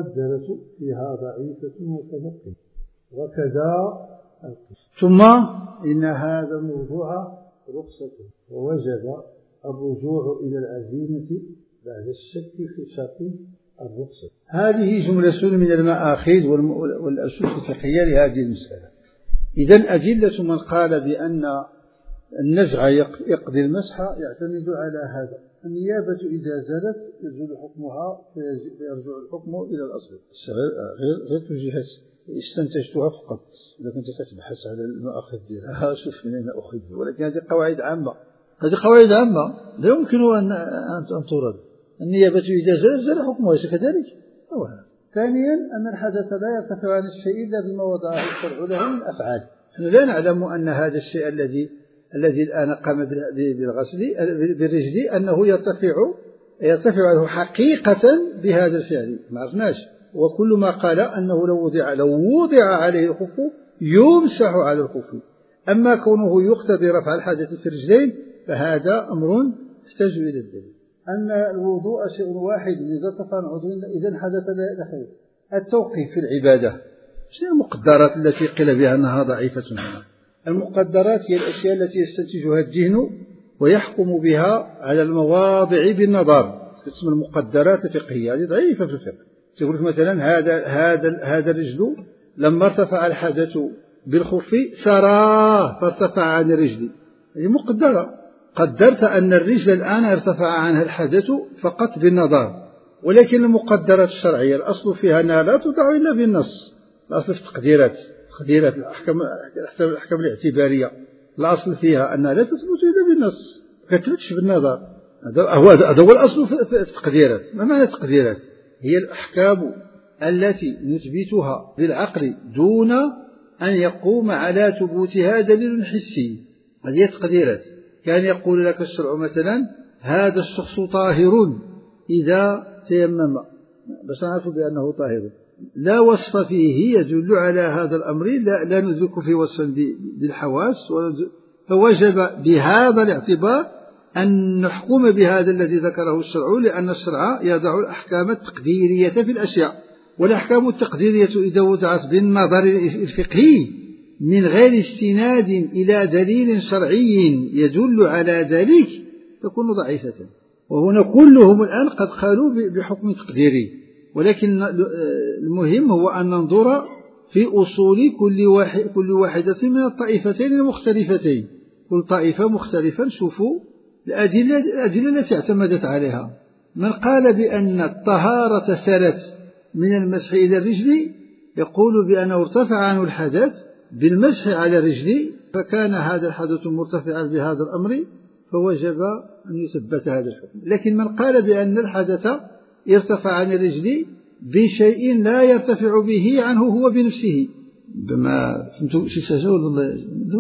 وتنقل، وكذا ثم إن هذا الموضوع رخصة، ووجب الرجوع إلى العزيمة بعد الشك في شرط الرخصة. هذه جملة من المآخذ والأصول الفقهية لهذه المسألة. إذن أدلة من قال بأن النزع يقضي المسح يعتمد على هذا. النيابة إذا زالت يزول حكمها فيرجع الحكم إلى الأصل. غير توجيهات استنتجتها فقط، إذا كنت تبحث على المآخذ ديالها شوف من أين أخذ، ولكن هذه قواعد عامة، لا يمكن أن ترد. النيابة إذا زالت زال حكمها، أليس كذلك؟ ثانيا أن الحدث لا يرتفع عن الشيء إلا بما وضعه الشرع له من أفعال. نحن لا نعلم أن هذا الشيء الذي الآن قام بالغسل بالرجل أنه يرتفع عنه حقيقة بهذا الفعل، ما عرفناش. وكل ما قال أنه لو وضع عليه الخف يمسح على الخف. أما كونه يقتضي رفع الحدث في الرجلين فهذا أمر يحتاج إلى الدليل. أن الوضوء شيء واحد، إذا ارتفع عن عضو إذن حدث لا خير. التوقيف في العبادة، شنو المقدرات التي قيل بها أنها ضعيفة هنا؟ المقدرات هي الأشياء التي يستنتجها الذهن ويحكم بها على المواضع بالنظر، تسمى المقدرات الفقهية، هذه ضعيفة في الفقه. تقول مثلا هذا الرجل لما ارتفع الحدث بالخف سراه فارتفع عن الرجل، هذه مقدرة. قدرت أن الرجل الآن ارتفع عنها الحدث فقط بالنظر، ولكن المقدرات الشرعية الأصل فيها أنها لا تضع إلا بالنص. الأصل في التقديرات الأحكام الاعتبارية الأصل فيها أنها لا تثبت إلا بالنص، ما تثبتش بالنظر. هذا هو الأصل في التقديرات. ما معنى التقديرات؟ هي الأحكام التي نثبتها بالعقل دون أن يقوم على ثبوتها دليل حسي، هذه هي التقديرات. كان يقول لك الشرع مثلا هذا الشخص طاهر إذا تيمم، بس نعرف بأنه طاهر، لا وصف فيه يدل على هذا الأمر، لا ندرك في وصف بالحواس، فوجب بهذا الاعتبار أن نحكم بهذا الذي ذكره الشرع، لأن الشرع يضع الأحكام التقديرية في الأشياء، والأحكام التقديرية إذا وضعت بالنظر الفقهي من غير استناد إلى دليل شرعي يدل على ذلك تكون ضعيفة. وهنا كلهم الآن قد قالوا بحكم تقديري، ولكن المهم هو أن ننظر في أصول كل واحدة من الطائفتين المختلفتين. كل طائفة مختلفة نشوفوا الأدلة التي اعتمدت عليها. من قال بأن الطهارة سرت من المسح إلى الرجل يقول بأنه ارتفع عنه الحدث بالمسح على الرجل، فكان هذا الحدث مرتفعا بهذا الأمر، فوجب أن يثبت هذا الحكم. لكن من قال بأن الحدث يرتفع عن الرجل بشيء لا يرتفع به عنه هو بنفسه، بما فهمتوا شي تجاوز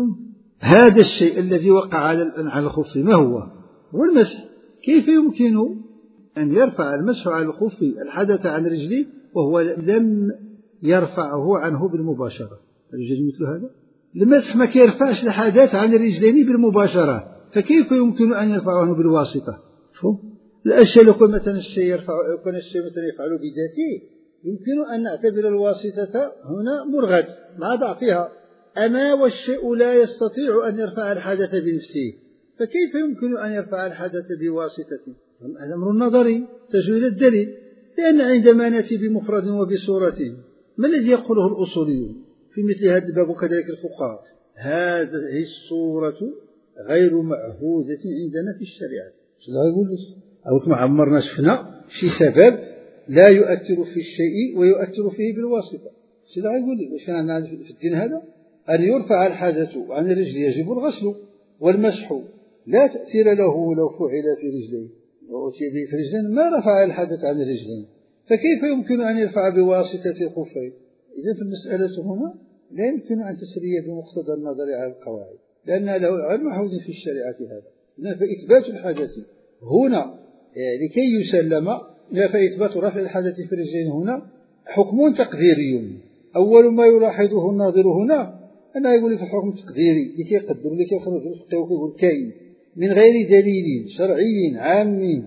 هذا الشيء الذي وقع على الخف ما هو المسح. كيف يمكن أن يرفع المسح على الخف الحدث عن رجلي وهو لم يرفعه عنه بالمباشرة؟ يوجد مثل هذا؟ المسح ما كيرفعش الحدث عن الرجلين بالمباشرة، فكيف يمكن أن يرفعه عنه بالواسطة؟ الأشياء لو كان مثلا الشيء مثلا يفعل بذاته يمكن أن نعتبر الواسطة هنا مرغد مع ضعفها، أما والشيء لا يستطيع أن يرفع الحدث بنفسه، فكيف يمكن أن يرفع الحدث بواسطته؟ هذا أمر نظري تجوز إلى الدليل، لأن عندما نأتي بمفرد وبصورة ما الذي يقوله الأصوليون في مثل هذا الباب وكذلك الفقهاء؟ هذه الصورة غير معهودة عندنا في الشريعة. لا يقول أو ما عمرنا شفنا شي سبب لا يؤثر في الشيء ويؤثر فيه بالواسطة. لا يقول لي واش أنا في الدين هذا أن يرفع الحدث عن الرجل يجب الغسل والمسح لا تأثير له لو فعل في رجليه، وأتي به في رجلين ما رفع الحدث عن الرجلين، فكيف يمكن أن يرفع بواسطة الخفين؟ إذن في المسألة هنا لا يمكن أن تسري بمقتضى النظر على القواعد، لأن له غير معهود في الشريعة هذا. فإثبات الحدث هنا لكي يسلم، فإثبات رفع الحدث في الرجلين هنا حكم تقديري. أول ما يلاحظه الناظر هنا أنا يقول لك الحكم التقديري لكي يقدر لكي يخرج الفقه ويقول كاين من غير دليل شرعي عام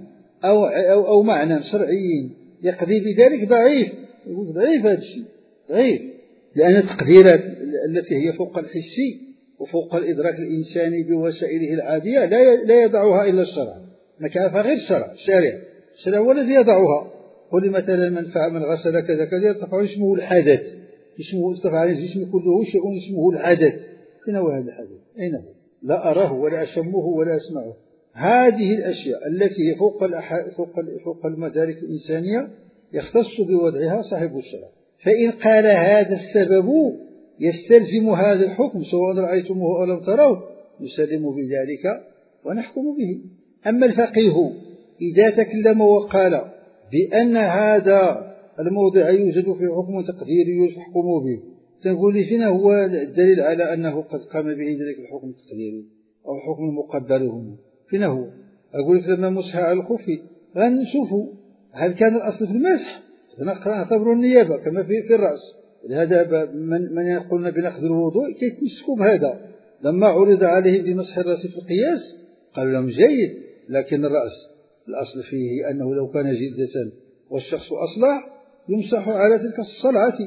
أو معنى شرعي يقضي بذلك ضعيف. يقول ضعيف هذا الشيء ضعيف، لأن التقديرات التي هي فوق الحسي وفوق الإدراك الإنساني بوسائله العادية لا يضعها إلا الشرع، مكافة غير الشرع. الشرع هو الذي يضعها. قل مثلا من غسل كذا كذا يرتفع اسمه الحدث، اسمه ارتفع عن الجسم كله شيء اسمه الحدث. أين هو هذا الحدث؟ أين هو؟ لا أراه ولا أشمه ولا أسمعه. هذه الأشياء التي هي فوق المدارك الإنسانية يختص بوضعها صاحب الشرع. فإن قال هذا السبب يستلزم هذا الحكم سواء رأيتموه أو لم تروه نسلم بذلك ونحكم به. أما الفقيه إذا تكلم وقال بأن هذا الموضع يوجد في حكم تقديري يحكم به، تنقول لي فينا هو الدليل على أنه قد قام به ذلك الحكم التقديري أو الحكم المقدر هنا؟ فينا هو؟ أقول لك لما مسح على الخف غنشوفوا هل كان الأصل في المسح نعتبر النيابة كما في الرأس. لهذا من يقولون بنقض الوضوء كيتمسكوا بهذا. لما عرض عليهم بمسح الرأس في القياس قالوا لهم جيد، لكن الرأس الأصل فيه أنه لو كان جلدة والشخص أصلع يمسح على تلك الصلعة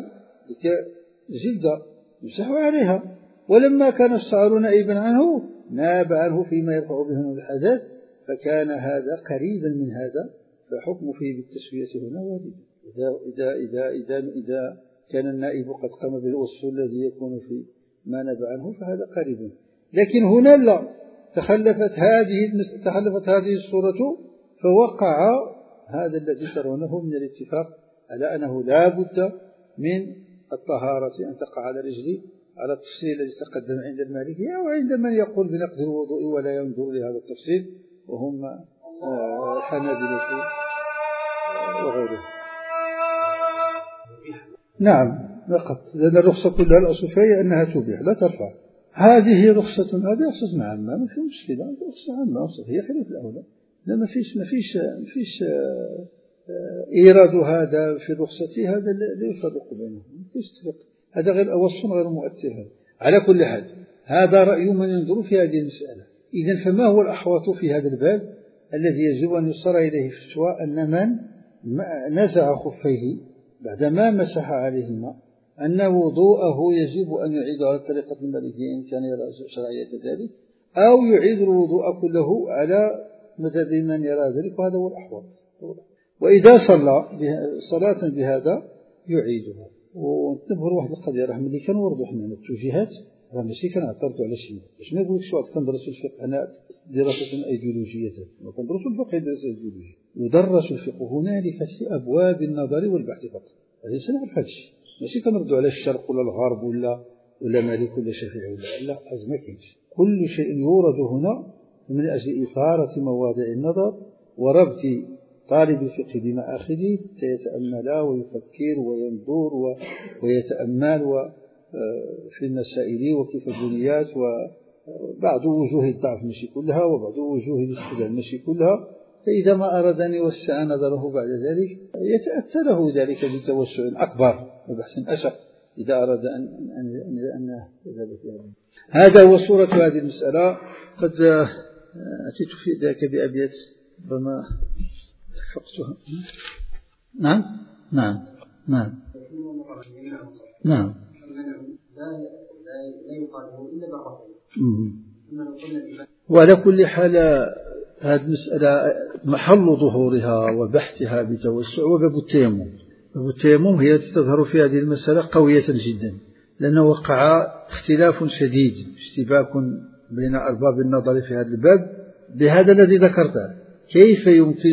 جلدة يمسح عليها، ولما كان الشعر نائبا عنه ناب عنه فيما يرفع به الحدث، فكان هذا قريبا من هذا، فحكم فيه بالتسوية هنا وارد. إذا كان النائب قد قام بالوصف الذي يكون ما نبع عنه فهذا قريب. لكن هنا لا، تخلفت هذه الصورة، فوقع هذا الذي ترونه من الاتفاق على أنه لا بد من الطهارة أن تقع على رجلي، على التفصيل الذي تقدم عند المالكية وعند من يقول بنقض الوضوء ولا ينظر لهذا التفصيل، وهم الحنابلة وغيرهم. نعم فقط، لأن الرخصة كلها الأصل فيها أنها تبيح لا ترفع. هذه رخصة عامة، ما في مشكلة، رخصة عامة هي خلاف الأولى. لا ما فيش إيراد هذا في رخصتي، هذا لا يفرق بينهم، هذا غير وصف غير مؤثر. على كل حال هذا رأي من ينظر في هذه المسألة. إذن فما هو الأحوط في هذا الباب الذي يجب أن يصار إليه فتوى أن من نزع خفيه بعدما مسح عليهما أن وضوءه يجب أن يعيد على الطريقة المالكية إن كان يرى شرعية ذلك، أو يعيد الوضوء كله على مذهب من يرى ذلك، وهذا هو الأحوط. وإذا صلى صلاة بهذا يعيدها. ونتبهر واحد القضية راه ملي كنوردو حنا التوجيهات راه ماشي كنعترضوا على شيء، باش ما نقولكش واحد كندرسوا الفقه هنا دراسة أيديولوجية، وكندرسوا الفقه دراسة أيديولوجية. يدرس الفقه هنا لفتح أبواب النظر والبحث فقط. الإنسان يعرف هذا الشيء، ماشي كنردوا على الشرق ولا الغرب ولا مالك ولا شافعي لا ما كاينش. كل شيء يورد هنا من أجل إثارة مواضع النظر وربط طالب الفقه بمآخذه سيتأمل ويفكر وينظر ويتأمل في المسائل وكيف بنيات، وبعض وجوه الضعف ماشي كلها وبعض وجوه الاستدلال ماشي كلها. فإذا ما أراد أن يوسع نظره بعد ذلك يتأتى له ذلك بتوسع أكبر وبحث أشق إذا أراد أن يذهب في هذا هو صورة هذه المسألة. قد أتيت في ذاك بأبيات ربما فقتها. نعم لا يقاله إلا بالرفع. وعلى كل حال هذه المسألة محل ظهورها وبحثها بتوسع وباب التيمم. باب التيمم هي تظهر في هذه المسألة قوية جدا، لأنه وقع اختلاف شديد اشتباك بين أرباب النظر في هذا الباب بهذا الذي ذكرته. كيف يمكن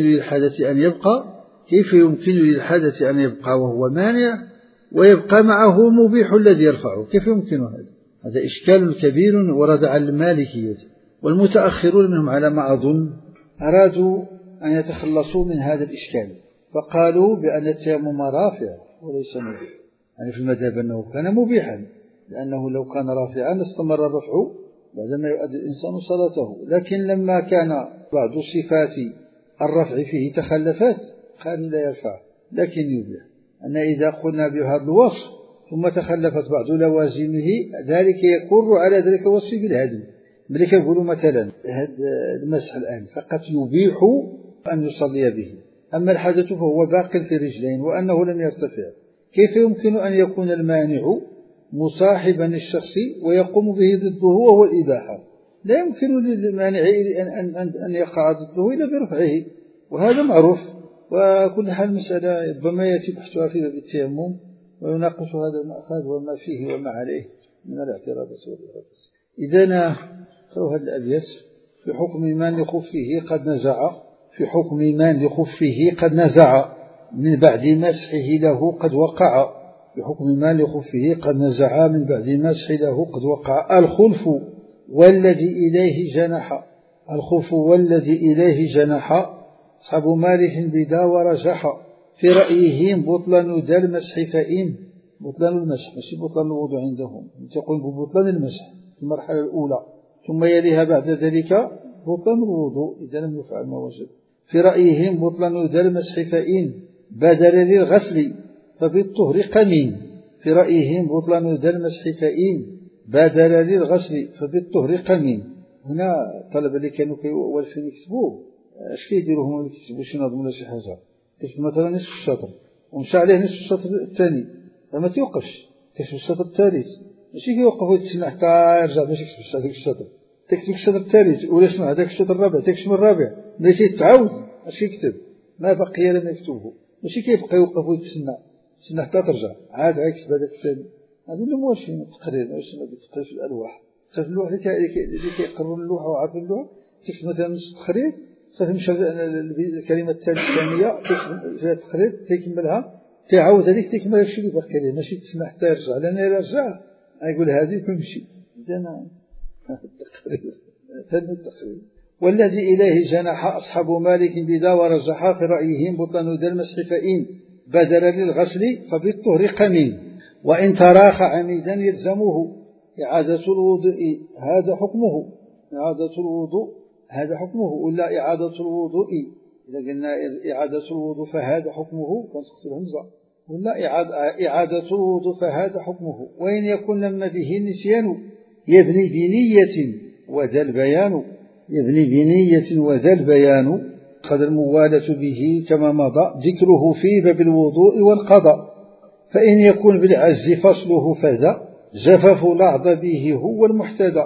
للحدث أن يبقى وهو مانع ويبقى معه مبيح الذي يرفعه؟ كيف يمكن هذا إشكال كبير ورد على المالكية، والمتأخرون منهم على ما أظن أرادوا أن يتخلصوا من هذا الإشكال، فقالوا بأن التيمم رافع وليس مبيح، يعني في المذهب أنه كان مبيحا، لأنه لو كان رافعا استمر الرفع بعدما يؤدي الإنسان صلاته. لكن لما كان بعض صفات الرفع فيه تخلفت قالوا لا يرفع لكن يبيح. أن إذا قلنا بهذا الوصف ثم تخلفت بعض لوازمه ذلك يقر على ذلك الوصف بالهدم. ملك يقولوا مثلا هذا المسح الآن فقط يبيح أن يصلي به، أما الحدث فهو باق في الرجلين وأنه لم يرتفع. كيف يمكن أن يكون المانع مصاحبا الشخص ويقوم به ضده وهو الإباحة؟ لا يمكن للمانع أن يقع ضده إلا برفعه، وهذا معروف. وكل حال مسألة ربما يأتي بحثها في باب التيمم ويناقش هذا المأخذ وما فيه وما عليه من الاعتراضات والإرادات. إذا نقرأ هذه الأبيات: في حكم من لخفه قد نزع من بعد مسحه له قد وقع. في حكم من لخفه قد نزع من بعد مسح له قد وقع. الخلف والذي إليه جنح أصحاب مالك بدا ورجح. في رأيهم بطلان ذا المسح فإن بطلان المسح ماشي بطلان الوضوء عندهم، تقول ببطلان المسح في المرحلة الأولى، ثم يليها بعد ذلك بطلان الوضوء إذا لم يفعل ما وجب. في رأيهم بطلان ذا المسح فإن بدل للغسل فبالطهر قمين. في رأيهم بطلان ذا المسح فإن بدل للغسل فبالطهر قمين. هنا الطلبة اللي كانوا والفين يكتبوه اش كيديروا هما؟ يكتبوا شي نظم ولا شي حاجة، كتب مثلا نصف الشطر ومشى عليه نصف الشطر الثاني، فما تيوقفش، تكتب الشطر الثالث، ماشي كيوقف ويتسنى حتى يرجع باش يكتب هذاك الشطر، تكتب الشطر الثالث ولا اسمع هذاك الشطر الرابع، تكتب الرابع، ملي كيتعاود اش كيكتب؟ ما بقي لم يكتبه، ماشي كيبقى يوقف ويتسنى حتى ترجع عاد يكتب هذاك الثاني. هذا اللي مواشين التقرير واش بتقرير في الألواح في اللوح اللي كيقروا اللوحة وعارفين اللوحة تكتب مثلا نص التقرير صافي مشى الكلمة الثانية فيها التقرير تيكملها تعاود هذيك تكمل الشيء اللي باقي ليه ماشي تسمع حتى يرجع لأن يرجع يقول هذه ويمشي أنا التقرير. والذي إليه جنح أصحاب مالك بذا ورجحا في رأيهم بطلان ذا المسح فإن بدل للغسل فبالطهر قمن وإن تراخى عميدا يلزمه إعادة الوضوء هذا حكمه هذا حكمه ولا إعادة الوضوء إذا قلنا إعادة الوضوء فهذا حكمه كنسقط الهمزة ولا إعادة الوضوء فهذا حكمه وإن يكن لما به النسيان يبني بنية وذا البيان قد الموالة به كما مضى ذكره في باب الوضوء والقضاء فإن يكن بالعجز فصله فذا جفف لعظ به هو المحتدى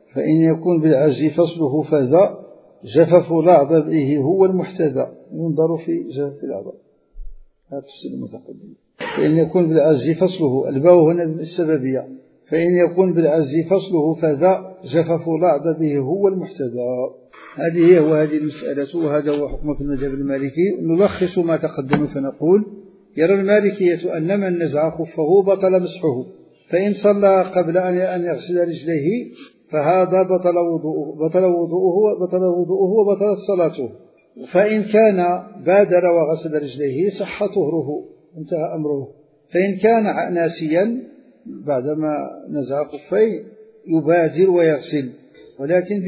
ينظر في جفف الأعضاء هذا التفسير المتقدم. فإن يكون بالعجز فصله الباء هنا السببية فإن يكون بالعجز فصله فذا جفف لعظ به هو المحتدى. هذه المسألة وهذا هو حكم في المذهب المالكي. نلخص ما تقدم فنقول يرى المالكية أن من نزع خفه بطل مسحه فإن صلى قبل أن يغسل رجليه فهذا بطل وضوءه وبطلت صلاته فإن كان بادر وغسل رجليه صح طهره انتهى أمره. فإن كان ناسيا بعدما نزع خفيه يبادر ويغسل ولكن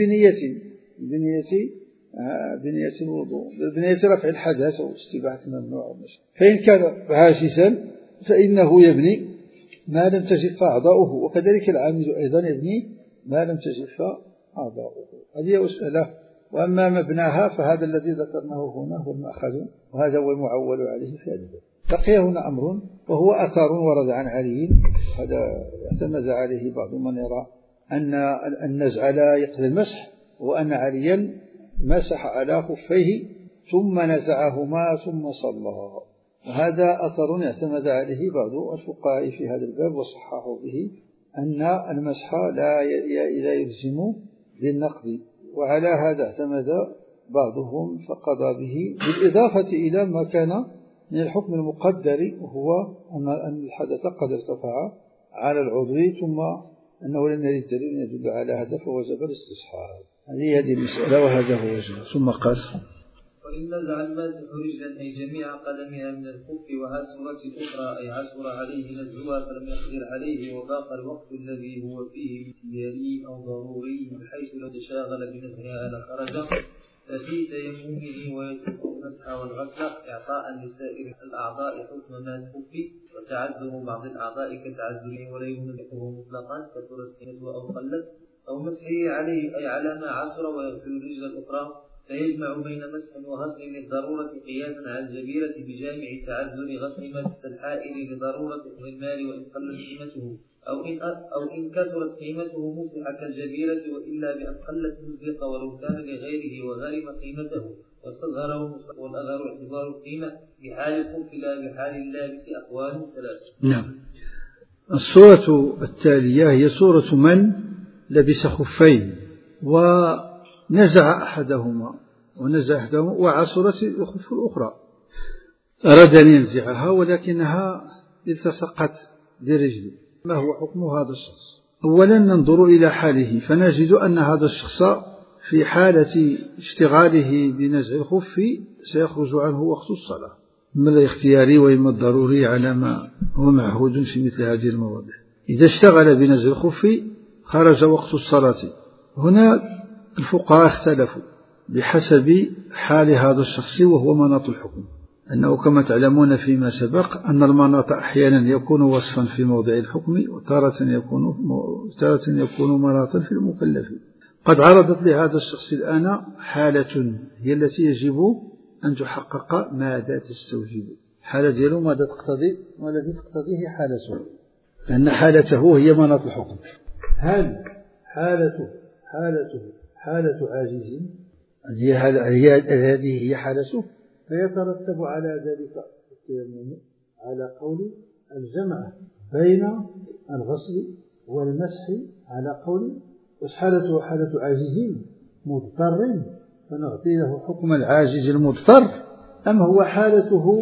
بنية الوضوء بنية رفع الحدث أو استباحة الممنوع. فإن كان عاجزا فإنه يبني ما لم تجف أعضاؤه وكذلك العامل أيضا يبني ما لم تجف أعضاؤه. هذه مسألة. وأما مبناها فهذا الذي ذكرناه هنا هو المأخذ وهذا هو المعول عليه في هذا الباب. بقي هنا أمر وهو أثر ورد عن علي هذا اعتمد عليه بعض من يرى أن النزع لا يقضي المسح وأن عليا مسح على خفيه ثم نزعهما ثم صلى وهذا أثر اعتمد عليه بعض الفقهاء في هذا الباب وصححوا به أن المسح لا يلزم للنقض وعلى هذا اعتمد بعضهم فقضى به بالإضافة إلى ما كان من الحكم المقدر وهو أن الحدث قد ارتفع على العضو ثم أنه لم يرد دليل يدل على هذا فوجب الاستصحاب. هذه المسألة وهذا هو وجهه. ثم قال وإن نزع الماسح رجلا أي جميع قدمها من الخف وعسرت أخرى أي عسر عليه نزعها فلم يقدر عليه وباق الوقت الذي هو فيه مثيري أو ضروري بحيث لو تشاغل بنزعها لخرج ففي تيممه ويترك المسح والغسل إعطاء لسائر الأعضاء حكم ما الخف وتعذر بعض الأعضاء كتعذره ولا يمنعه مطلقا كترسمته أو قلت أو مسحه عليه أي على ما عسر ويغسل الرجل الأخرى فيجمع بين مسح وغسل للضرورة قياسا على الجبيرة بجامع تعذر غسل مسح الحائل لضرورة المال وإن قلت قيمته أو إن كثرت قيمته مسح كالجبيرة وإلا بأن قلت مزق ولو كان لغيره وغرم قيمته واستظهره والأظهر اعتبار القيمة بحال الخف لا بحال اللابس أقوال ثلاثة. نعم. الصورة التالية هي صورة من لبس خفين ونزع أحدهما وعصرت الخف الأخرى أراد أن ينزعها ولكنها التصقت برجله. ما هو حكم هذا الشخص؟ أولا ننظر إلى حاله فنجد أن هذا الشخص في حالة اشتغاله بنزع الخف سيخرج عنه وقت الصلاة من الاختياري وإما الضروري على ما هو معهود في مثل هذه المواضع. إذا اشتغل بنزع الخف خرج وقت الصلاة. هنا الفقهاء اختلفوا بحسب حال هذا الشخص وهو مناط الحكم أنه كما تعلمون فيما سبق أن المناط أحيانا يكون وصفا في موضع الحكم وتارة يكون مناطا في المكلف. قد عرضت لهذا الشخص الآن حالة هي التي يجب أن تحقق ماذا تستوجب حالة ديالو ماذا تقتضي ما الذي تقتضيه حالته لأن حالته هي مناط الحكم. هل حالة عاجز هذه هي حالته فيترتب على ذلك التيمم على قول الجماعة بين الغسل والمسح على قول وش حالته حالة عاجز مضطر فنعطي له حكم العاجز المضطر أم هو حالته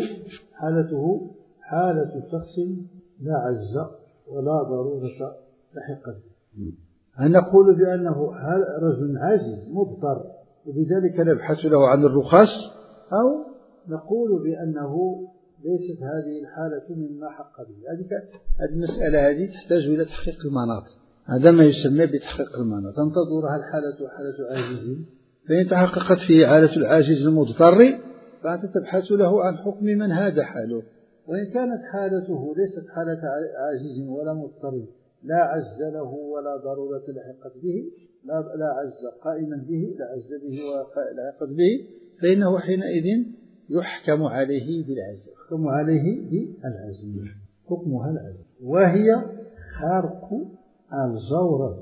حالة شخص لا عز ولا ضرورة تحق به. هل نقول بأنه رجل عاجز مضطر وبذلك نبحث له عن الرخص أو نقول بأنه ليست هذه الحالة مما حق به؟ هذه المسألة هذه تحتاج إلى تحقيق المناط، هذا ما يسمى بتحقيق المناط. تنتظرها الحالة حالة عاجز، فإن تحققت فيه حالة العاجز المضطر فأنت تبحث له عن حكم من هذا حاله. وإن كانت حالته ليست حالة عاجز ولا مضطر، لا عز له ولا ضرورة لحقت به، لا عز قائما به، لا عز به ولا لحقت به، فإنه حينئذ يحكم عليه بالعجز، يحكم عليه بالعجز، حكمها العجز، وهي خرق الزورب.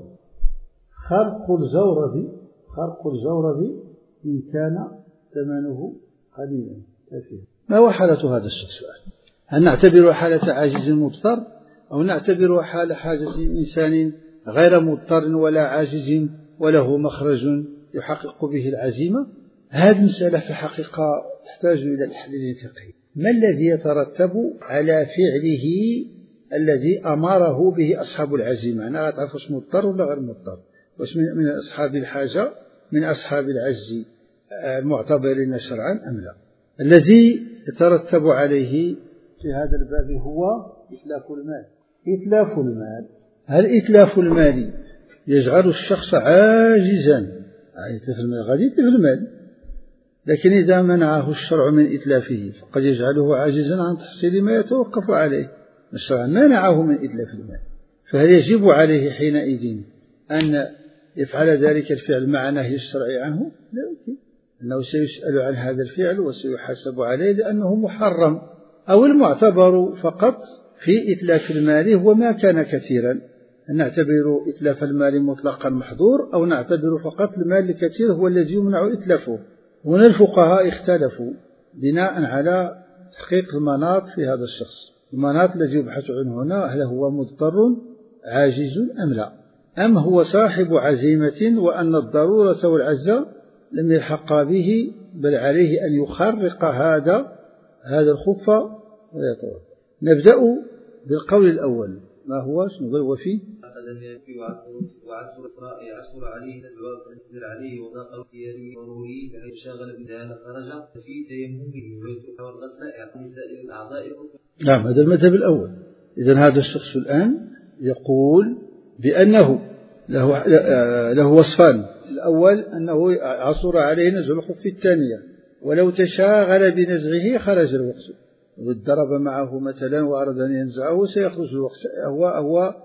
خرق الزورب إن كان ثمنه قليلا كثيرا. ما هو حالة هذا الشخص؟ هل نعتبره حالة عاجز مضطر أو نعتبره حالة حاجة إنسان غير مضطر ولا عاجز وله مخرج يحقق به العزيمة؟ هذه المسألة في الحقيقة تحتاج إلى التحليل الفقهي. ما الذي يترتب على فعله الذي أمره به أصحاب العزيمة؟ أنا أعرف واش مضطر ولا غير مضطر، واش من أصحاب الحاجة من أصحاب العجز معتبرين شرعا أم لا؟ الذي يترتب عليه في هذا الباب هو إتلاف المال. إتلاف المال، هل إتلاف المال يجعل الشخص عاجزا؟ إتلاف المال غادي يتلف المال، لكن إذا منعه الشرع من إتلافه فقد يجعله عاجزا عن تحصيل ما يتوقف عليه. الشرع منعه من إتلاف المال، فهل يجب عليه حينئذ أن يفعل ذلك الفعل مع نهي الشرع عنه؟ لا يمكن، أنه سيسأل عن هذا الفعل وسيحاسب عليه لأنه محرم. أو المعتبر فقط في إتلاف المال هو ما كان كثيرا، نعتبر إتلاف المال مطلقا محظور أو نعتبر فقط المال الكثير هو الذي يمنع إتلافه. هنا الفقهاء اختلفوا بناء على تحقيق المناط في هذا الشخص. المناط الذي يبحث عنه هنا هل هو مضطر عاجز أم لا، أم هو صاحب عزيمة وأن الضرورة والعجز لم يلحق به، بل عليه أن يخرق هذا الخف ويتوضأ. نبدأ بالقول الأول. ما هو شنو وفي وعسر عليه الجواب فنقدر عليه وضاق اختياره ضروري بحيث شغل بدال خرج في تيممه ويترك والغسل يعطي سائر الأعضاء. نعم، هذا المذهب الأول. إذن هذا الشخص الآن يقول بأنه له وصفان. الأول أنه عصر عليه نزع الخف الثانية، ولو تشاغل بنزعه خرج الوقت، وضرب معه مثلا وأراد أن ينزعه سيخرج الوقت. هو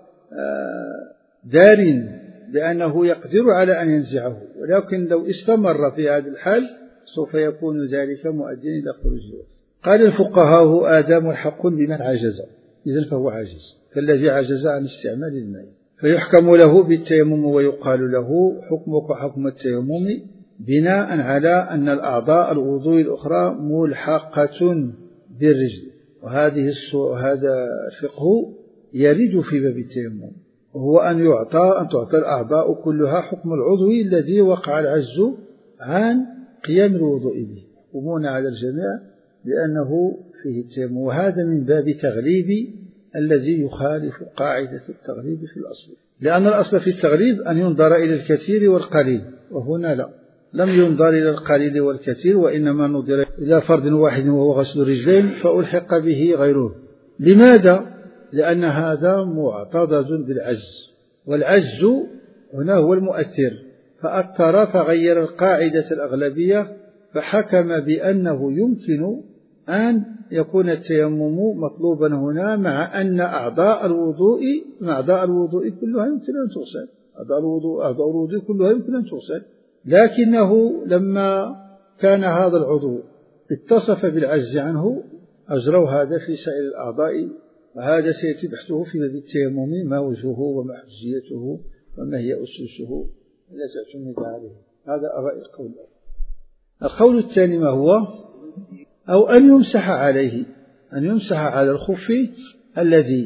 دار بأنه يقدر على أن ينزعه، ولكن لو استمر في هذا الحال سوف يكون ذلك مؤديا إلى خروج الوقت. قال الفقهاء آدم حق بمن عجز، إذن فهو عاجز كالذي عجز عن استعمال الماء، فيحكم له بالتيمم ويقال له حكمك حكم التيمم بناء على أن الأعضاء الوضوء الأخرى ملحقة بالرجل. وهذا الفقه يرد في باب التيمم، وهو أن تعطى الأعضاء كلها حكم العضو الذي وقع العجز عن قيام الوضوء به، يحكمون على الجميع بأنه فيه التيمم. وهذا من باب تغليب الذي يخالف قاعدة التغليب في الأصل، لأن الأصل في التغليب أن ينظر إلى الكثير والقليل، وهنا لا، لم ينظر إلى القليل والكثير، وإنما نظر إلى فرد واحد وهو غسل الرجلين فألحق به غيره. لماذا؟ لأن هذا معتضد بالعجز، والعجز هنا هو المؤثر، فأثر فغير القاعدة الأغلبية، فحكم بأنه يمكن أن يكون التيمم مطلوبا هنا، مع أن أعضاء الوضوء كلها يمكن أن تغسل، أعضاء الوضوء كلها يمكن أن تغسل، لكنه لما كان هذا العضو اتصف بالعجز عنه أجروا هذا في سائر الأعضاء. وهذا سيأتي بحثه في باب التيمم، ما وجهه وما حجيته وما هي أسسه التي اعتمد عليه. هذا الرأي القول الأول. القول الثاني ما هو؟ أو أن يمسح عليه، أن يمسح على الخف الذي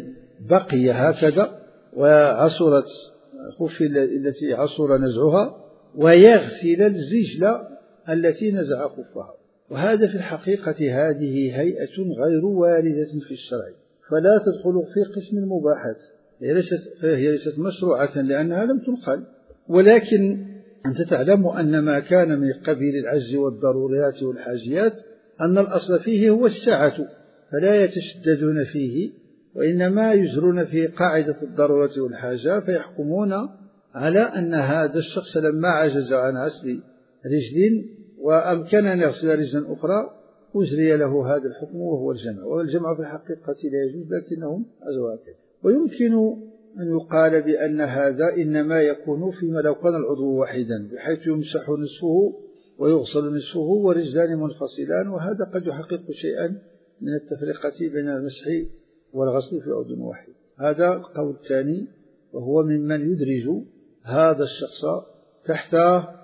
بقي هكذا وعصرت خف التي عصر نزعها، ويغسل الرجل التي نزع خفها. وهذا في الحقيقة هذه هيئة غير واردة في الشرع، فلا تدخل في قسم المباحات، هي ليست مشروعة لأنها لم تنقل. ولكن أنت تعلم أن ما كان من قبيل العجز والضروريات والحاجيات أن الأصل فيه هو السعة، فلا يتشددون فيه، وإنما يجرون في قاعدة الضرورة والحاجة، فيحكمون على أن هذا الشخص لما عجز عن غسل رجل وأمكن أن يغسل رجلا أخرى أجري له هذا الحكم وهو الجمع. والجمع في الحقيقة لا يجوز لكنهم أجروا كذا. ويمكن أن يقال بأن هذا إنما يكون فيما لو كان العضو واحدا بحيث يمسح نصفه ويغسل نصفه ورجلان منفصلان، وهذا قد يحقق شيئا من التفرقة بين المسح والغسل في عضو واحد. هذا القول الثاني، وهو ممن يدرج هذا الشخص تحت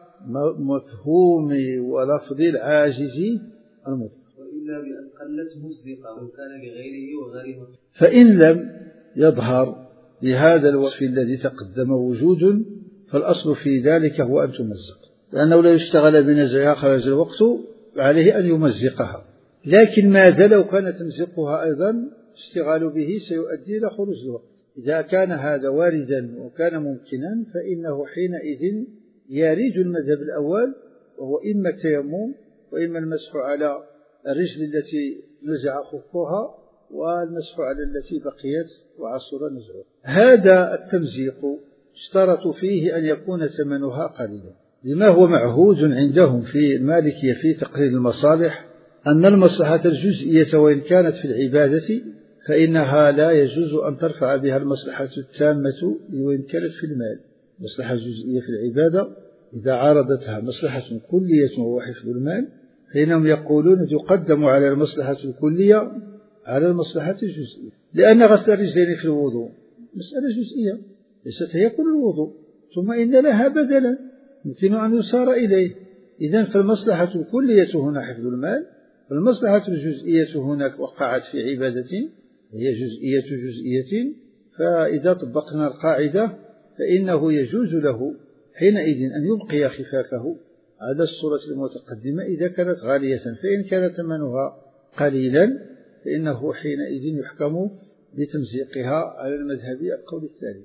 مفهوم ولفظ العاجز المطلق. وإلا بأن قلت مصدقة وكان لغيره وغيره. فإن لم يظهر لهذا الوصف الذي تقدم وجود، فالأصل في ذلك هو أن تمزق، لأنه لا يشتغل بنزعها خرج الوقت عليه أن يمزقها. لكن ماذا لو كان تمزقها أيضا اشتغال به سيؤدي إلى خروج الوقت؟ إذا كان هذا واردا وكان ممكنا فإنه حينئذ يريد المذهب الأول، وهو إما التيمم وإما المسح على الرجل التي نزع خفها والمسح على التي بقيت وعصر نزعها. هذا التمزيق اشترطوا فيه أن يكون ثمنها قليلا، لما هو معهود عندهم في المالكية في تقرير المصالح أن المصلحة الجزئية وإن كانت في العبادة فإنها لا يجوز أن ترفع بها المصلحة التامة وإن كانت في المال. مصلحة جزئية في العبادة إذا عارضتها مصلحة كلية وهو حفظ المال فإنهم يقولون تقدم على المصلحة الكلية على المصلحة الجزئية، لأن غسل الرجلين في الوضوء مسألة جزئية ليست هي كل الوضوء، ثم إن لها بدلا يمكن أن يسار إليه. إذن فالمصلحة الكلية هنا حفظ المال، والمصلحة الجزئية هناك وقعت في عبادة هي جزئية. فإذا طبقنا القاعدة فإنه يجوز له حينئذ أن يبقي خفافه على الصورة المتقدمة إذا كانت غالية، فإن كان ثمنها قليلا فإنه حينئذ يحكم بتمزيقها على المذهب القول الثالث.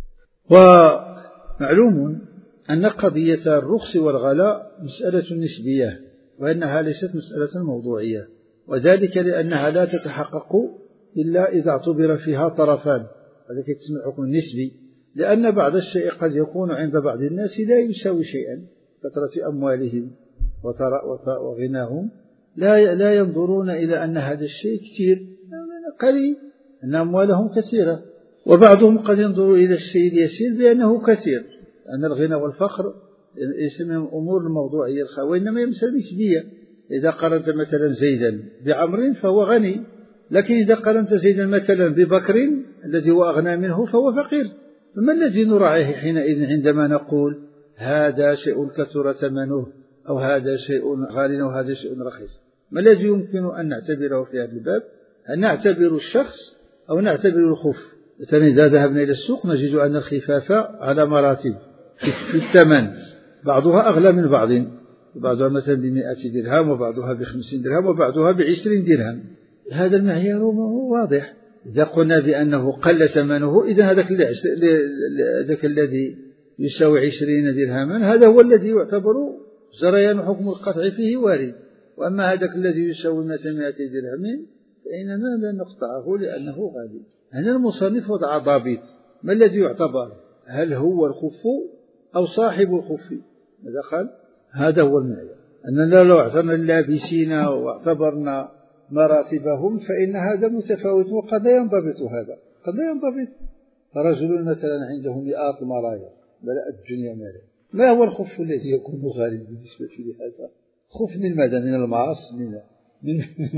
ومعلوم أن قضية الرخص والغلاء مسألة نسبية، وأنها ليست مسألة موضوعية، وذلك لأنها لا تتحقق إلا إذا اعتبر فيها طرفان، هذا يسمى الحكم النسبي، لأن بعض الشيء قد يكون عند بعض الناس لا يساوي شيئا، كثرة أموالهم وغناهم لا ينظرون إلى أن هذا الشيء كثير قليل، أن أموالهم كثيرة، وبعضهم قد ينظر إلى الشيء اليسير بأنه كثير، أن الغنى والفقر ليس من الأمور الموضوعية وإنما هي مسألة نسبية. إذا قارنت مثلا زيدا بعمر فهو غني، لكن إذا قارنت زيدا مثلا ببكر الذي هو أغنى منه فهو فقير. فما الذي نراعيه حينئذ عندما نقول هذا شيء كثر ثمنه أو هذا شيء غال أو هذا شيء رخيص؟ ما الذي يمكن أن نعتبره في هذا الباب؟ أن نعتبر الشخص أو نعتبر الخف. مثلا إذا ذهبنا إلى السوق نجد أن الخفاف على مراتب في الثمن، بعضها أغلى من بعضها مثلا ب100 درهم وبعضها ب50 درهم وبعضها ب20 درهم. هذا المعيار واضح. إذا قلنا بأنه قل ثمنه إذا هذاك الذي يساوي 20 درهما هذا هو الذي يعتبر جريان حكم القطع فيه وارد، وأما هذاك الذي يساوي 200 درهم فإننا لا نقطعه لأنه غالي. هنا المصنف وضع ضابط، ما الذي يعتبر؟ هل هو الخف أو صاحب الخف؟ ماذا قال؟ هذا هو المعيار، أننا لو اعتبرنا اللابسين واعتبرنا مراتبهم فإن هذا متفاوت وقد لا ينضبط. هذا قد لا ينضبط. فرجل مثلا عنده 100 مرايا ملأت الدنيا مالا، ما هو الخف الذي يكون غالي بالنسبة لهذا؟ خف من ماذا؟ من المعص؟ من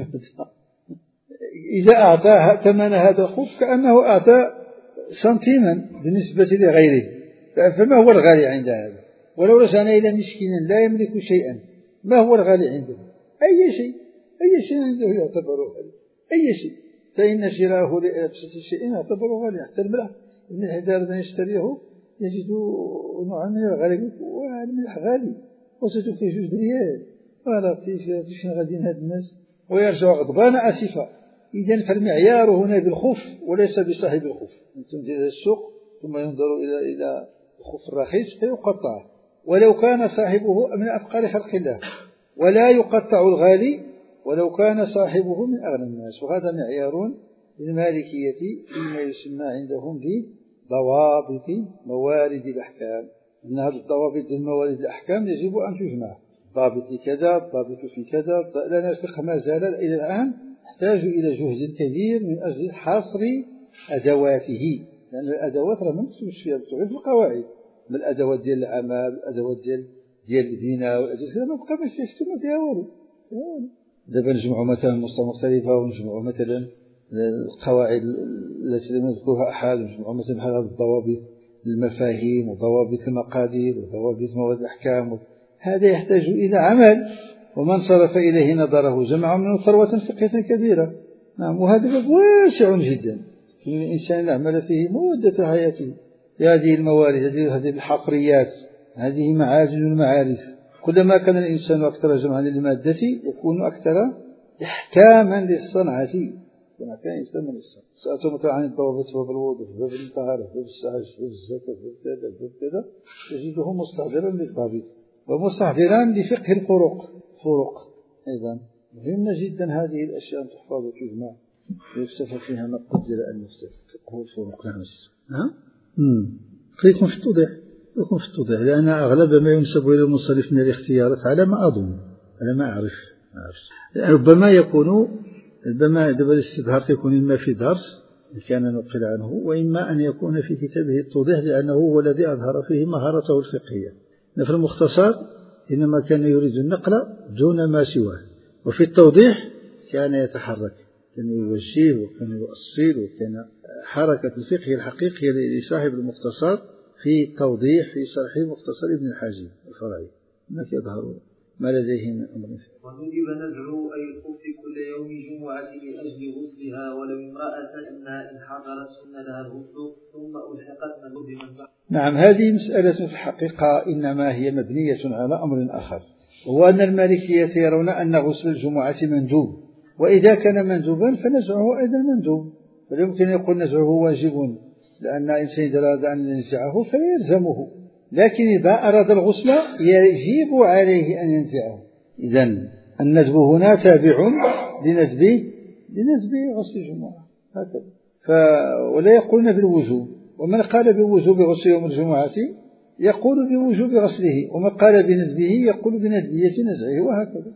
إذا أعطى ثمن هذا الخف كأنه أعطى سنتيما بالنسبة لغيره، فما هو الغالي عند هذا؟ ولو رجعنا إلى مسكين لا يملك شيئا، ما هو الغالي عنده؟ أي شيء عنده يعتبر غالي، أي شيء. فإن شراءه لأبسط شيء يعتبر غالي. حتى الملح إذا أردنا يشتريه يجد نوعا من الغالي، والملح غالي وسته فيه 2 ريال، قال فين غادي هاد الناس، ويرجع غضبان آسفا. إذن فالمعيار هنا بالخف وليس بصاحب الخف. ينتم إلى السوق ثم ينظر إلى الخف الرخيص فيقطعه، ولو كان صاحبه من أفقر خلق الله، ولا يقطع الغالي ولو كان صاحبه من أغنى الناس. وهذا معيار للمالكية فيما يسمى عندهم بضوابط موارد الأحكام. أن هذه الضوابط الموارد الأحكام يجب أن تجمع، ضابط لكذا، ضابط في كذا، لأن الفقه ما زال إلى الآن يحتاج إلى جهد كبير من أجل حصر أدواته، لأن الأدوات راه ما مكتوبش فيها، مكتوبة في القواعد، من الأدوات ديال العمل، الأدوات ديال البناء، والأدوات ما بقى ما يكتب فيها والو. دابا نجمعوا مثلا مصطلحات مختلفة، ونجمعوا مثلا القواعد التي لم يذكرها أحد، ونجمعوا مثلا بحال هذه الضوابط المفاهيم وضوابط المقادير وضوابط مواد الأحكام. هذا يحتاج إلى عمل، ومن صرف إليه نظره جمع منه ثروة فقهية كبيرة. نعم، وهذا باب واسع جدا للإنسان يعمل فيه مودة حياته. هذه الموارد، هذه الحقريات، هذه معاجن المعارف. كلما كان الإنسان أكثر جمعا للمادة يكون أكثر إحكاما للصنعة. كما كان إنسان من الصنعة. سألت مثلا عن الضوابط في باب الوضوء، في باب الطهارة، في باب السعي، في باب الزكاة، في باب كذا، في باب كذا، تجده مستحضرا للضابط ومستحضرا لفقه الفروق. أيضا مهمة جدا هذه الأشياء أن تحفظ وتجمع ويكتفى فيها ما قدر أن يكتفى. فقه الفروق. نعم. خليكم في التوضيح، لأن أغلب ما ينسب إلى المصنف من الاختيارات على ما أظن، على ما أعرف. ربما دابا الاستظهار يكون إما في درس كان نقل عنه، وإما أن يكون في كتابه التوضيح، لأنه هو الذي أظهر فيه مهارته الفقهية. في المختصر إنما كان يريد النقل دون ما سواه، وفي التوضيح كان يتحرك، كان يوجه وكان يؤصل، وكان حركة الفقه الحقيقية لصاحب المختصر في توضيح في شرح مختصر ابن الحاجب الفرعي. ما يظهر ما لديه من أمر. وندب نزعه أي الخف كل يوم جمعة لأجل غسلها، ولو امرأة أنها إن حضرت سن لها الغسل ثم ألحقت من بمن. نعم، هذه مسألة في الحقيقة إنما هي مبنية على أمر آخر، وهو أن المالكية يرون أن غسل الجمعة مندوب، وإذا كان مندوبا فنزعه أيضا مندوب، ولا يمكن يقول نزعه واجب، لأن إنسان إذا أراد أن ينزعه فلا يلزمه، لكن إذا أراد الغسل يجب عليه أن ينزعه. إذن الندب هنا تابع لندب غسل الجمعة هكذا. ولا يقولون بالوجوب، ومن قال بوجوب غسل يوم الجمعة يقول بوجوب غسله، ومن قال بندبه يقول بندبية نزعه، وهكذا.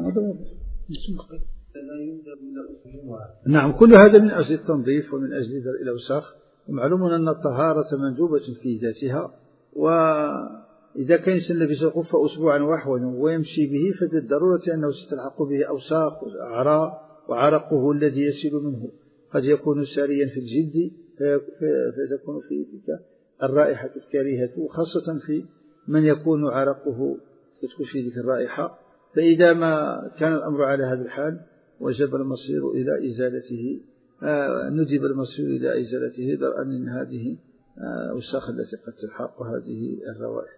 نعم، كل هذا من أجل التنظيف ومن أجل درء الأوساخ. ومعلوم أن الطهارة مندوبة في ذاتها، وإذا كان إنسان لبس الخف أسبوعا وحوا ويمشي به فالضرورة أنه ستلحق به أوساخ وأعراء، وعرقه الذي يسيل منه قد يكون ساريا في الجلد فتكون في تلك الرائحة الكريهة، وخاصة في من يكون عرقه تدخل في ذلك الرائحة. فإذا ما كان الأمر على هذا الحال وجب المصير إلى إزالته، ندب المصير إلى إزالته درءا من هذه الأوساخ التي قد تلحق هذه الروائح.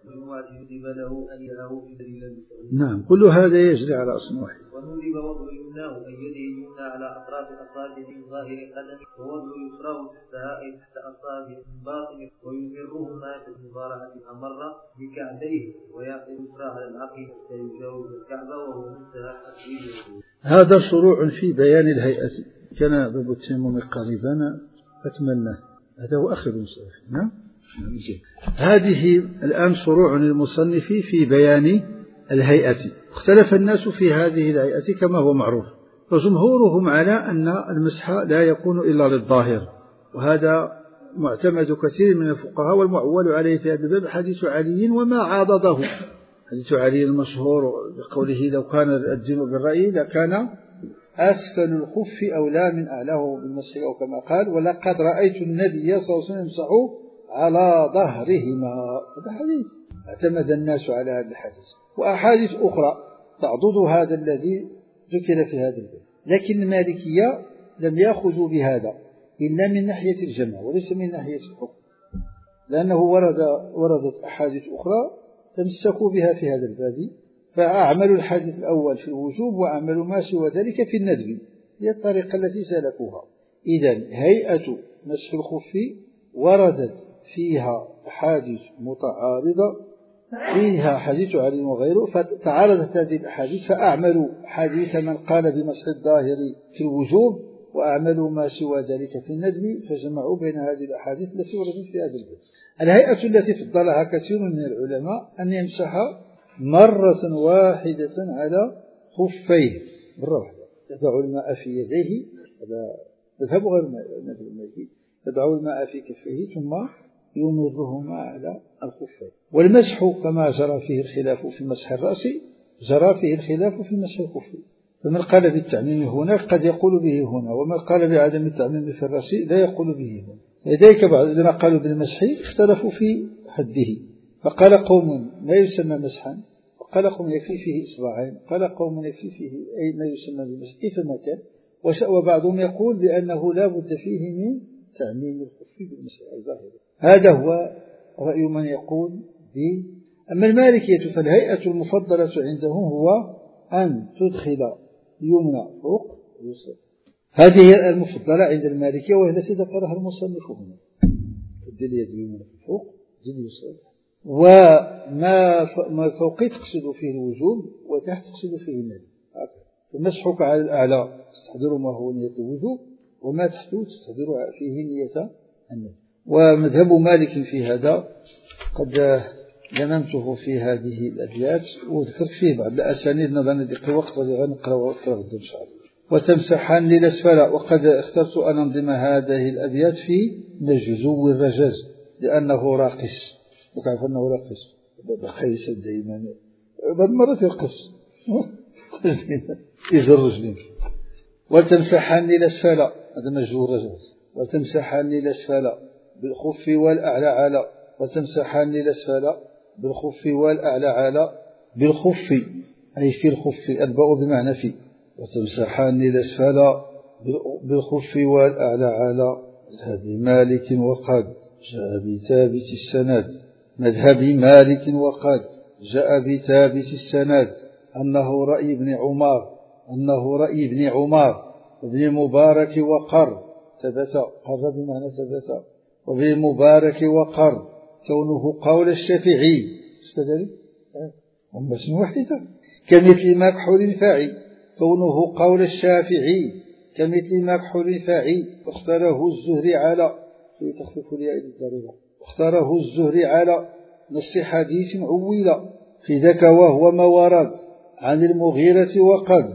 نعم، كل هذا يجري على أصل واحد. وندب وضع يمناه أي يده اليمنى على أطراف أصابعه من ظاهر قدمه، ووضع يسراه تحتها أي تحت أصابعه من باطنه، ويمرهما في المضارعة مرة بكعبيه، ويعطي يسرى على العقل حتى يجاوز الكعبة وهو منتهى التسويد. هذا شروع في بيان الهيئة. كان باب التيمم قريبا أكملناه، هذا هو آخر مسألة. نعم، هذه الآن شروع للمصنف في بيان الهيئة. اختلف الناس في هذه الهيئة كما هو معروف، وجمهورهم على أن المسح لا يكون إلا للظاهر، وهذا معتمد كثير من الفقهاء، والمعول عليه في هذا الباب حديث علي وما عاضده. حديث علي المشهور بقوله لو كان الدين بالرأي لكان أسفل الخف أولى من أعلاه بالمسح، أو كما قال ولقد رأيت النبي صلى الله عليه وسلم يمسح على ظهرهما. هذا حديث اعتمد الناس على هذا الحديث، وأحاديث أخرى تعضد هذا الذي ذكر في هذا الباب. لكن المالكية لم يأخذوا بهذا إلا من ناحية الجمع وليس من ناحية الحكم، لأنه وردت أحاديث أخرى تمسكوا بها في هذا الباب، فأعملوا الحديث الأول في الوجوب وأعملوا ما سوى ذلك في الندب. هي الطريقة التي سلكوها. إذن هيئة مسح الخف وردت فيها أحاديث متعارضة، فيها حديث علي وغيره، فتعارضت هذه الأحاديث فأعملوا حديث من قال بمسح الظاهر في الوجوب وأعملوا ما سوى ذلك في الندب، فجمعوا بين هذه الأحاديث التي وردت في هذا الباب. الهيئة التي فضلها كثير من العلماء أن يمسح مرة واحدة على خفيه، مرة واحدة، يضع الماء في يديه، هذا مذهب غير المالكي، يضع الماء في كفيه ثم يمرهما على الخفين. والمسح كما جرى فيه الخلاف في مسح الرأس جرى فيه الخلاف في مسح الخفين، فمن قال بالتعميم هنا قد يقول به هنا، ومن قال بعدم التعميم في الرأس لا يقول به هنا. لذلك بعض الذين قالوا بالمسح اختلفوا في حده، فقال قوم ما يسمى مسحا، وقال قوم يكفي فيه إصبعين، قال قوم يكفي فيه أي ما يسمى بالمسح كيف ما كان، وبعضهم يقول بأنه لا بد فيه من تعميم الخف بالمسح الظاهر. هذا هو رأي من يقول به. أما المالكية فالهيئة المفضلة عندهم هو أن تدخل اليمنى فوق اليسرى، هذه هي المفضلة عند المالكية وهي التي ذكرها المصنف هنا، تدل اليد اليمنى فوق تدل اليسرى، وما فوق تقصد فيه الوجوب وتحت تقصد فيه الندب. فمسحك على الأعلى تستحضر ما هو نية الوجوب، وما تحته تستحضر فيه نية الندب. ومذهب مالك في هذا قد لممته في هذه الأبيات وذكرت فيه بعض الأسانيد نظرا لضيق الوقت ونقرأ غدا إن شاء الله. وتمسحان للأسفل، وقد اخترت أن أنظم هذه الأبيات في نجزو الرجز لأنه راقص، وكيف أنه راقص بخيس دائما بعض مرات يرقص يزر رجلين. وتمسحان للأسفل، هذا نجزو الرجز. وتمسحان للأسفل بالخف والأعلى على، وتمسحان للأسفل بالخف والأعلى على، بالخف أي في الخف، الباء بمعنى في. وتمسحان للأسفل بالخف والأعلى على، مذهب مالك وقد جاء بثابت السند، مذهب مالك وقد جاء بثابت السند أنه رأي ابن عمر وابن المبارك وقر، ثبت، قر بمعنى ثبت، وابن المبارك وقر كونه قول الشافعي كذلك أمة واحدة كمثل مكحول فاعي، كونه قول الشافعي كمثل مكحول فاعي، واختاره الزهري على في تخفيف الياء للضرورة، واختاره الزهري على نص حديث عويل في ذاك وهو ما ورد عن المغيرة وقد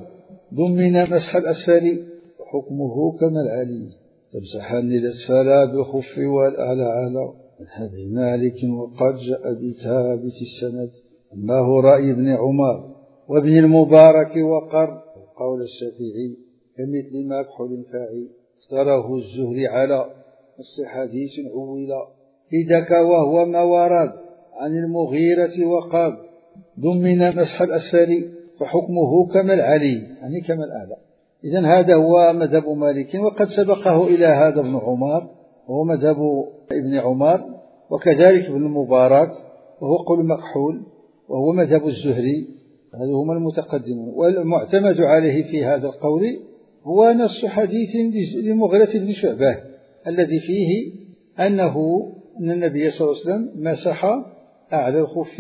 ضمن مسح الأسفل وحكمه كما العلي. تمسحان الأسفل بالخف والأعلى على، مذهب مالك وقد جاء بثابت السند أنه رأي ابن عمر وابن المبارك وقر قول الشافعي كمثل مكحول فاعي، اختاره الزهري على نص حديث عويل في ذاك وهو ما ورد عن المغيرة وقد ضمن مسح الأسفل فحكمه كما العلي، يعني كما الأعلى. إذن هذا هو مذهب مالك، وقد سبقه إلى هذا ابن عمر وهو مذهب ابن عمر، وكذلك ابن المبارك وهو قول مكحول وهو مذهب الزهري، هذا هم المتقدمون. والمعتمد عليه في هذا القول هو نص حديث لمغيرة بن شعبة الذي فيه أن النبي صلى الله عليه وسلم مسح أعلى الخف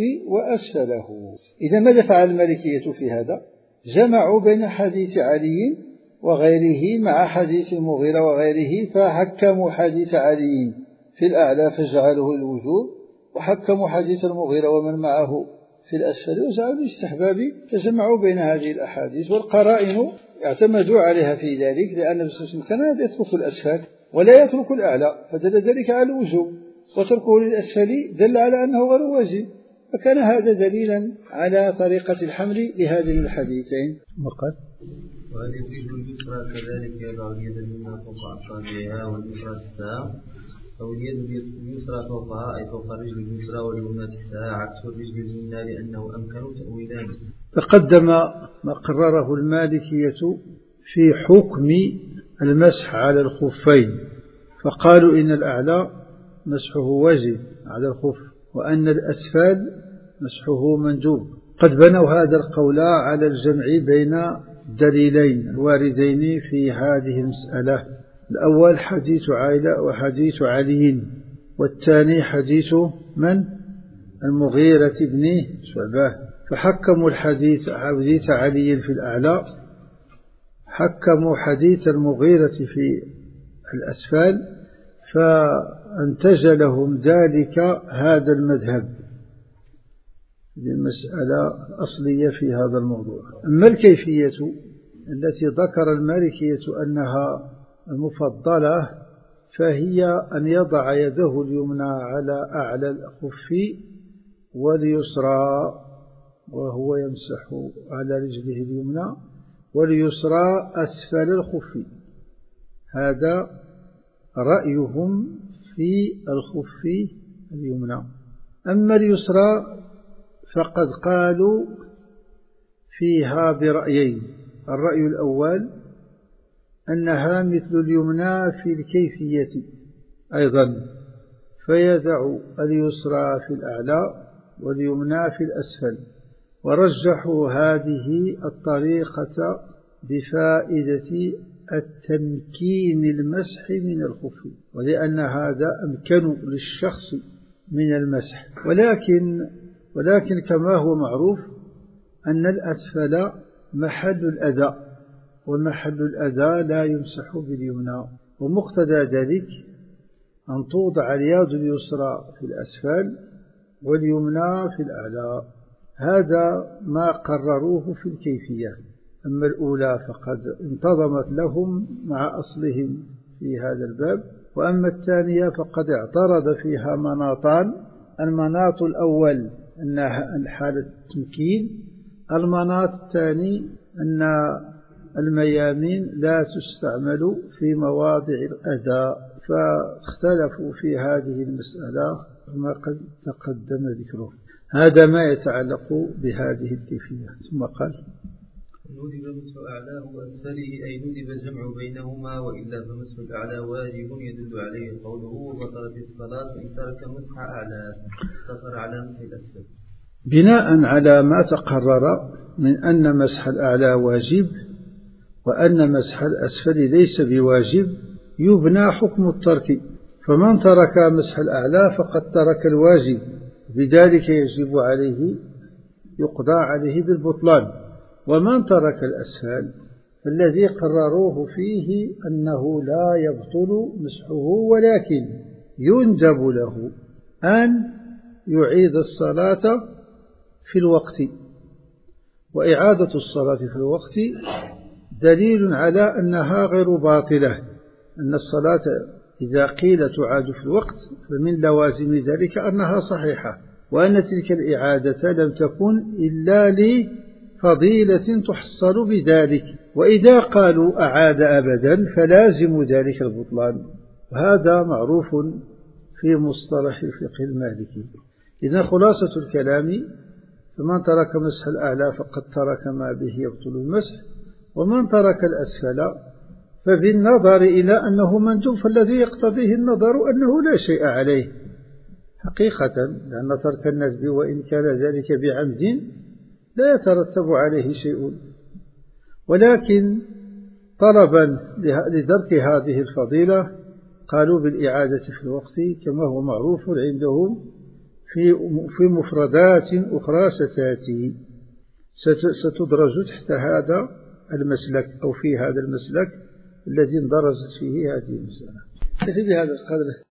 وأسفله. إذا ماذا فعل المالكية في هذا؟ جمعوا بين حديث علي وغيره مع حديث المغيرة وغيره، فحكموا حديث علي في الأعلى فجعله الوجوب، وحكموا حديث المغيرة ومن معه في الأسفل وجعلوا الاستحباب، فجمعوا بين هذه الأحاديث. والقرائن اعتمدوا عليها في ذلك، لأن النبي صلى الله عليه وسلم كان يترك الأسفل ولا يترك الأعلى، فدل ذلك على الوجوب، وتركه للأسفل دل على أنه غير واجب، فكان هذا دليلا على طريقة الحمل لهذين الحديثين. وقال وهل يجوز اليسرى كذلك يضع اليد اليمنى فوق أصابعها واليسرى تحتها، أو اليد اليسرى فوقها أي فوق الرجل اليسرى واليمنى تحتها عكس الرجل اليمنى لأنه أمكن تأويلان. تقدم ما قرره المالكية في حكم المسح على الخفين، فقالوا إن الأعلى مسحه واجب على الخف، وأن الأسفل مسحه مندوب. قد بنوا هذا القول على الجمع بين الدليلين الواردين في هذه المسألة، الأول حديث عائلة وحديث علي، والثاني حديث من؟ المغيرة بن شعبة. فحكموا حديث علي في الأعلى، حكموا حديث المغيرة في الأسفل، فانتج لهم ذلك هذا المذهب. المسألة أصلية في هذا الموضوع. أما الكيفية التي ذكر المالكية أنها المفضلة، فهي أن يضع يده اليمنى على أعلى الخف واليسرى، وهو يمسح على رجله اليمنى، واليسرى أسفل الخف. هذا رأيهم في الخف اليمنى. أما اليسرى فقد قالوا فيها برأيين. الرأي الأول أنها مثل اليمنى في الكيفية أيضا، فيدع اليسرى في الأعلى واليمنى في الأسفل، ورجحوا هذه الطريقة بفائدة التمكين المسح من الخف، ولأن هذا أمكن للشخص من المسح. ولكن كما هو معروف أن الأسفل محل الأذى، ومحل الأذى لا يمسح باليمنى، ومقتضى ذلك أن توضع اليد اليسرى في الأسفل واليمنى في الأعلى. هذا ما قرروه في الكيفية. أما الأولى فقد انتظمت لهم مع أصلهم في هذا الباب، وأما الثانية فقد اعترض فيها مناطان. المناط الأول أنها حالة التمكين، المناط الثاني أن الميامين لا تستعمل في مواضع الأذى، فاختلفوا في هذه المسألة كما قد تقدم ذكره. هذا ما يتعلق بهذه الكيفية. ثم قال: ندب مسح أعلاه وأسفله، أي ندب الجمع بينهما، وإلا فمسح الأعلى واجب يدل عليه قوله: وبطلت الصلاة وإن ترك مسح أعلاه، اقتصر على مسح الأسفل. بناء على ما تقرر من أن مسح الأعلى واجب وأن مسح الأسفل ليس بواجب، يبنى حكم الترك. فمن ترك مسح الأعلى فقد ترك الواجب، بذلك يجب عليه يقضى عليه بالبطلان. ومن ترك الأسفل فالذي قرروه فيه أنه لا يبطل مسحه، ولكن يندب له أن يعيد الصلاة في الوقت. وإعادة الصلاة في الوقت دليل على أنها غير باطلة، أن الصلاة إذا قيل تعاد في الوقت فمن لوازم ذلك أنها صحيحة، وأن تلك الإعادة لم تكن إلا لفضيلة تحصل بذلك. وإذا قالوا أعاد أبدا فلازم ذلك البطلان، وهذا معروف في مصطلح الفقه المالكي. إذن خلاصة الكلام: فمن ترك مسح الأعلى فقد ترك ما به يبطل المسح، ومن ترك الأسفل فبالنظر إلى أنه مندوب، فالذي يقتضيه النظر أنه لا شيء عليه حقيقة، لأن ترك الندب وإن كان ذلك بعمد لا يترتب عليه شيء. ولكن طلبا لدرك هذه الفضيلة قالوا بالإعادة في الوقت، كما هو معروف عندهم في مفردات أخرى ستدرج تحت هذا المسلك أو في هذا المسلك الذي اندرجت فيه هذه المسألة. بهذا القدر